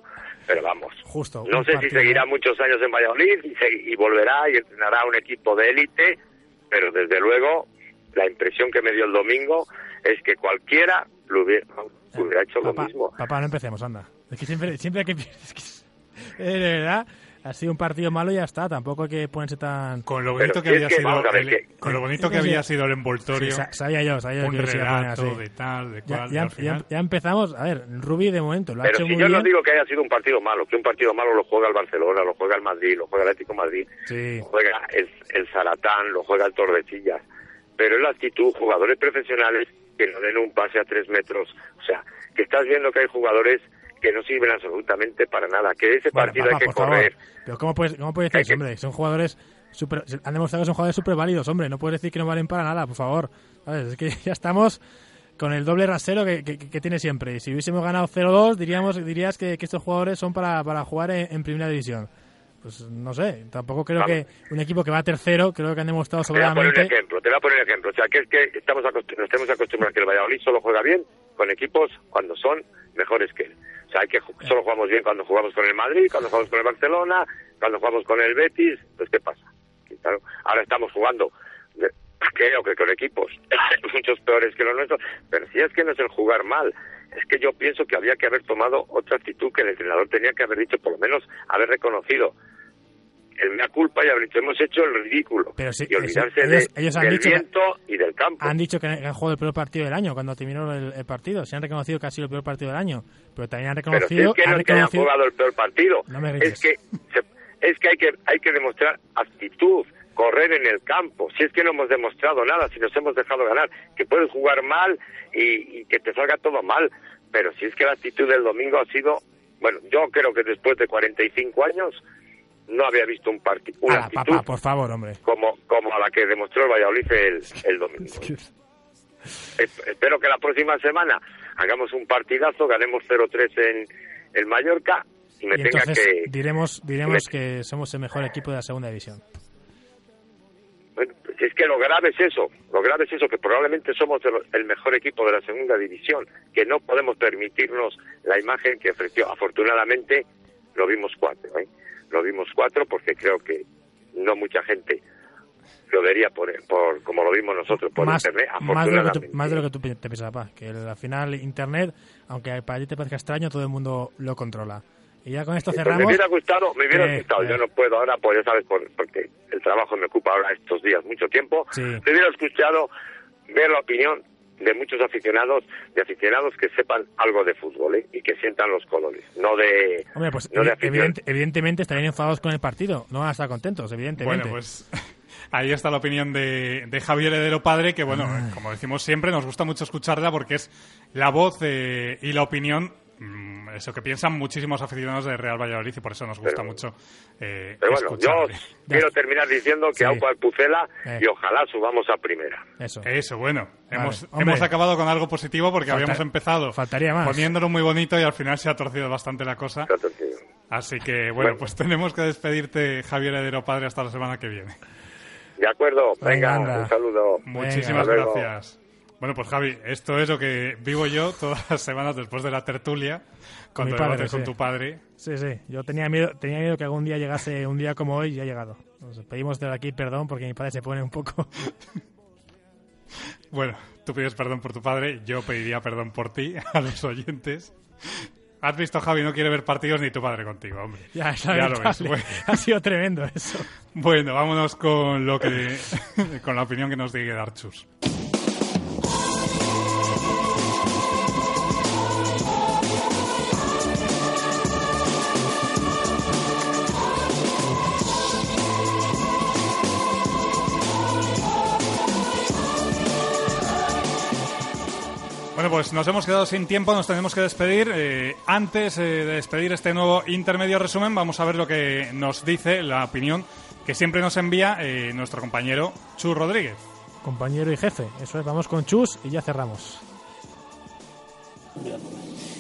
pero vamos. Justo. No sé partido. si seguirá muchos años en Valladolid y, se, y volverá y entrenará un equipo de élite, pero desde luego la impresión que me dio el domingo es que cualquiera lo hubiera, hubiera hecho papá, lo mismo. Papá, no empecemos, anda. Es que siempre, siempre hay que... Es que, de verdad... Ha sido un partido malo y ya está, tampoco hay que ponerse tan... Con lo bonito que había sido el, con lo bonito que había sido el envoltorio. Sí, sabía yo, sabía yo un que se iba a poner así. relato de tal, de cual, ya, ya, final... ya, ya empezamos, a ver, Rubi de momento lo ha Pero hecho si muy yo bien. no digo que haya sido un partido malo, que un partido malo lo juega el Barcelona, lo juega el Madrid, lo juega el Atlético de Madrid, sí. lo juega el, el Zaratán, lo juega el Tordesillas, pero es la actitud, jugadores profesionales que no den un pase a tres metros, o sea, que estás viendo que hay jugadores que no sirven absolutamente para nada, que ese bueno, partido papá, hay que por correr. Favor. Pero ¿cómo puedes, cómo puedes decir eso, hombre? Son jugadores super, han demostrado que son jugadores súper válidos, hombre. No puedes decir que no valen para nada, por favor. ¿Sabes? Es que ya estamos con el doble rasero que, que, que tiene siempre. Si hubiésemos ganado cero dos, diríamos, dirías que, que estos jugadores son para, para jugar en, en primera división. Pues no sé, tampoco creo Vamos. que un equipo que va tercero, creo que han demostrado sobradamente... Te voy a poner un ejemplo, te voy a poner un ejemplo. O sea, que es que estamos acostum- nos tenemos acostumbrados a que el Valladolid solo juega bien con equipos cuando son mejores que él. O sea, hay que ju- solo jugamos bien cuando jugamos con el Madrid, cuando jugamos con el Barcelona, cuando jugamos con el Betis. Pues, ¿qué pasa? Claro, ahora estamos jugando, de, creo que con equipos muchos peores que los nuestros, pero si es que no es el jugar mal, es que yo pienso que había que haber tomado otra actitud, que el entrenador tenía que haber dicho, por lo menos haber reconocido el mea culpa y haber dicho, hemos hecho el ridículo. Pero sí, y olvidarse ellos, de, ellos han del dicho viento que, y del campo. Han dicho que han jugado el peor partido del año cuando terminó el, el partido. Se han reconocido que ha sido el peor partido del año, pero también han reconocido... Pero si es que no es que hayan jugado el peor partido, no me es que se, es que hay que hay que demostrar actitud, correr en el campo. Si es que no hemos demostrado nada, si nos hemos dejado ganar, que puedes jugar mal y, y que te salga todo mal, pero si es que la actitud del domingo ha sido, bueno, yo creo que después de cuarenta y cinco años no había visto un partido, una ah, actitud papá, por favor, hombre. como como a la que demostró el Valladolid el, el domingo. Es que... es, espero que la próxima semana hagamos un partidazo, ganemos cero tres en el Mallorca y me y tenga entonces que diremos diremos me... que somos el mejor equipo de la segunda división. Bueno, pues es que lo grave es eso, lo grave es eso, que probablemente somos el, el mejor equipo de la segunda división, que no podemos permitirnos la imagen que ofreció. Afortunadamente lo vimos cuatro, ¿eh? Lo vimos cuatro porque creo que no mucha gente lo vería por, por como lo vimos nosotros por más, internet. Más de, lo que tú, más de lo que tú te piensas, papá, que al final internet, aunque para ti te parezca extraño, todo el mundo lo controla. Y ya con esto cerramos. Pues me hubiera gustado, me hubiera eh, gustado. eh. Yo no puedo ahora, pues ya sabes, por, porque el trabajo me ocupa ahora estos días mucho tiempo. Sí. Me hubiera escuchado ver la opinión de muchos aficionados, de aficionados que sepan algo de fútbol, ¿eh? Y que sientan los colores, no de, Hombre, pues no de evidente, evidentemente estarían enfadados con el partido, no van a estar contentos, evidentemente. Bueno, pues ahí está la opinión de, de Javier Heredero Padre, que bueno, Ay. como decimos siempre, nos gusta mucho escucharla porque es la voz eh, y la opinión, mmm, eso que piensan muchísimos aficionados de Real Valladolid y por eso nos gusta pero, mucho eh, pero bueno, escucharle. yo quiero terminar diciendo que Sí. Aupa el Pucela Eh. y ojalá subamos a primera. Eso. Eso, bueno, Vale. hemos, Hombre. hemos acabado con algo positivo porque Falta- habíamos empezado faltaría más. poniéndolo muy bonito y al final se ha torcido bastante la cosa. Se ha torcido. Así que bueno, Bueno. pues tenemos que despedirte, Javier Heredero Padre, hasta la semana que viene. De acuerdo, Venga, venga, anda. un saludo. Muchísimas Hasta luego. gracias. Bueno, pues Javi, esto es lo que vivo yo todas las semanas después de la tertulia, Con mi cuando padre, debates con sí. tu padre. Sí, sí. Yo tenía miedo, tenía miedo que algún día llegase un día como hoy y ha llegado. Nos pedimos desde aquí perdón porque mi padre se pone un poco... Bueno, tú pides perdón por tu padre, yo pediría perdón por ti, a los oyentes. Has visto, Javi, no quiere ver partidos ni tu padre contigo, hombre. Ya, es Ya lo ves. lamentable. Bueno. Ha sido tremendo eso. Bueno, vámonos con lo que con la opinión que nos diga Darchus. Bueno, pues nos hemos quedado sin tiempo, nos tenemos que despedir. Eh, antes eh, de despedir este nuevo intermedio resumen, vamos a ver lo que nos dice la opinión que siempre nos envía eh, nuestro compañero Chus Rodríguez. Compañero y jefe. Eso es, vamos con Chus y ya cerramos.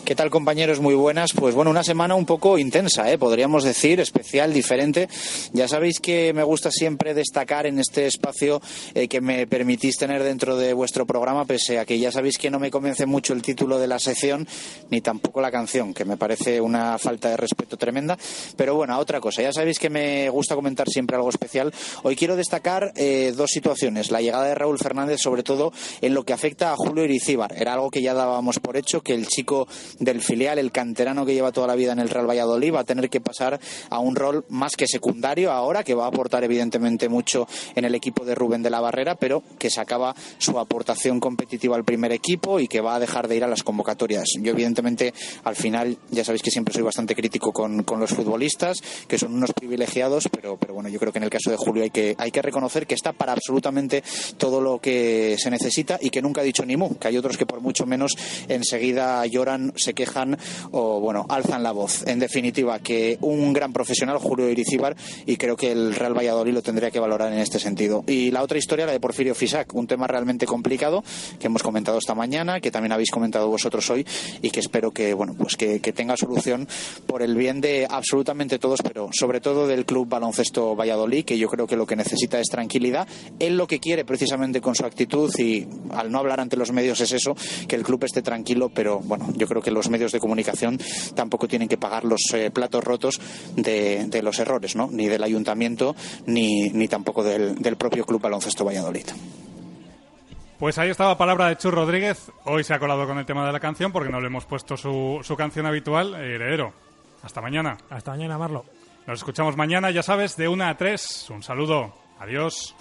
¿Qué tal, compañeros? Muy buenas. Pues bueno, una semana un poco intensa, ¿eh? Podríamos decir, especial, diferente. Ya sabéis que me gusta siempre destacar en este espacio eh, que me permitís tener dentro de vuestro programa, pese a que ya sabéis que no me convence mucho el título de la sección, ni tampoco la canción, que me parece una falta de respeto tremenda. Pero bueno, a otra cosa. Ya sabéis que me gusta comentar siempre algo especial. Hoy quiero destacar eh, dos situaciones. La llegada de Raúl Fernández, sobre todo en lo que afecta a Julio Irizíbar. Era algo que ya dábamos por hecho, que el chico del filial, el canterano que lleva toda la vida en el Real Valladolid, va a tener que pasar a un rol más que secundario ahora, que va a aportar evidentemente mucho en el equipo de Rubén de la Barrera, pero que sacaba su aportación competitiva al primer equipo y que va a dejar de ir a las convocatorias. Yo evidentemente al final ya sabéis que siempre soy bastante crítico con, con los futbolistas, que son unos privilegiados, pero, pero bueno, yo creo que en el caso de Julio hay que, hay que reconocer que está para absolutamente todo lo que se necesita y que nunca ha dicho ni mu, que hay otros que por mucho menos enseguida lloran, se quejan o bueno, alzan la voz. En definitiva, que un gran profesional, Julio Irizíbar, y creo que el Real Valladolid lo tendría que valorar en este sentido. Y la otra historia, la de Porfirio Fisac, un tema realmente complicado que hemos comentado esta mañana, que también habéis comentado vosotros hoy y que espero que bueno, pues que, que tenga solución por el bien de absolutamente todos, pero sobre todo del Club Baloncesto Valladolid, que yo creo que lo que necesita es tranquilidad. Él lo que quiere precisamente con su actitud, y al no hablar ante los medios, es eso, que el club esté tranquilo, pero bueno, yo creo que los medios de comunicación tampoco tienen que pagar los eh, platos rotos de, de los errores, ¿no? Ni del ayuntamiento ni, ni tampoco del, del propio Club Baloncesto Valladolid. Pues ahí estaba palabra de Chus Rodríguez. Hoy se ha colado con el tema de la canción porque no le hemos puesto su, su canción habitual, Heredero. Hasta mañana. Hasta mañana, Marlo. Nos escuchamos mañana, ya sabes, de una a tres. Un saludo. Adiós.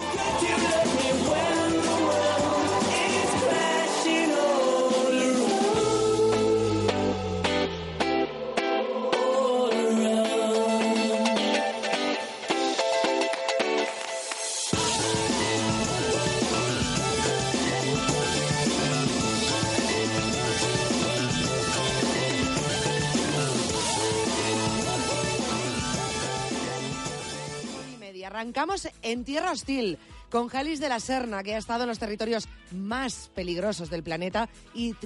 Arrancamos en tierra hostil con Jalis de la Serna, que ha estado en los territorios más peligrosos del planeta y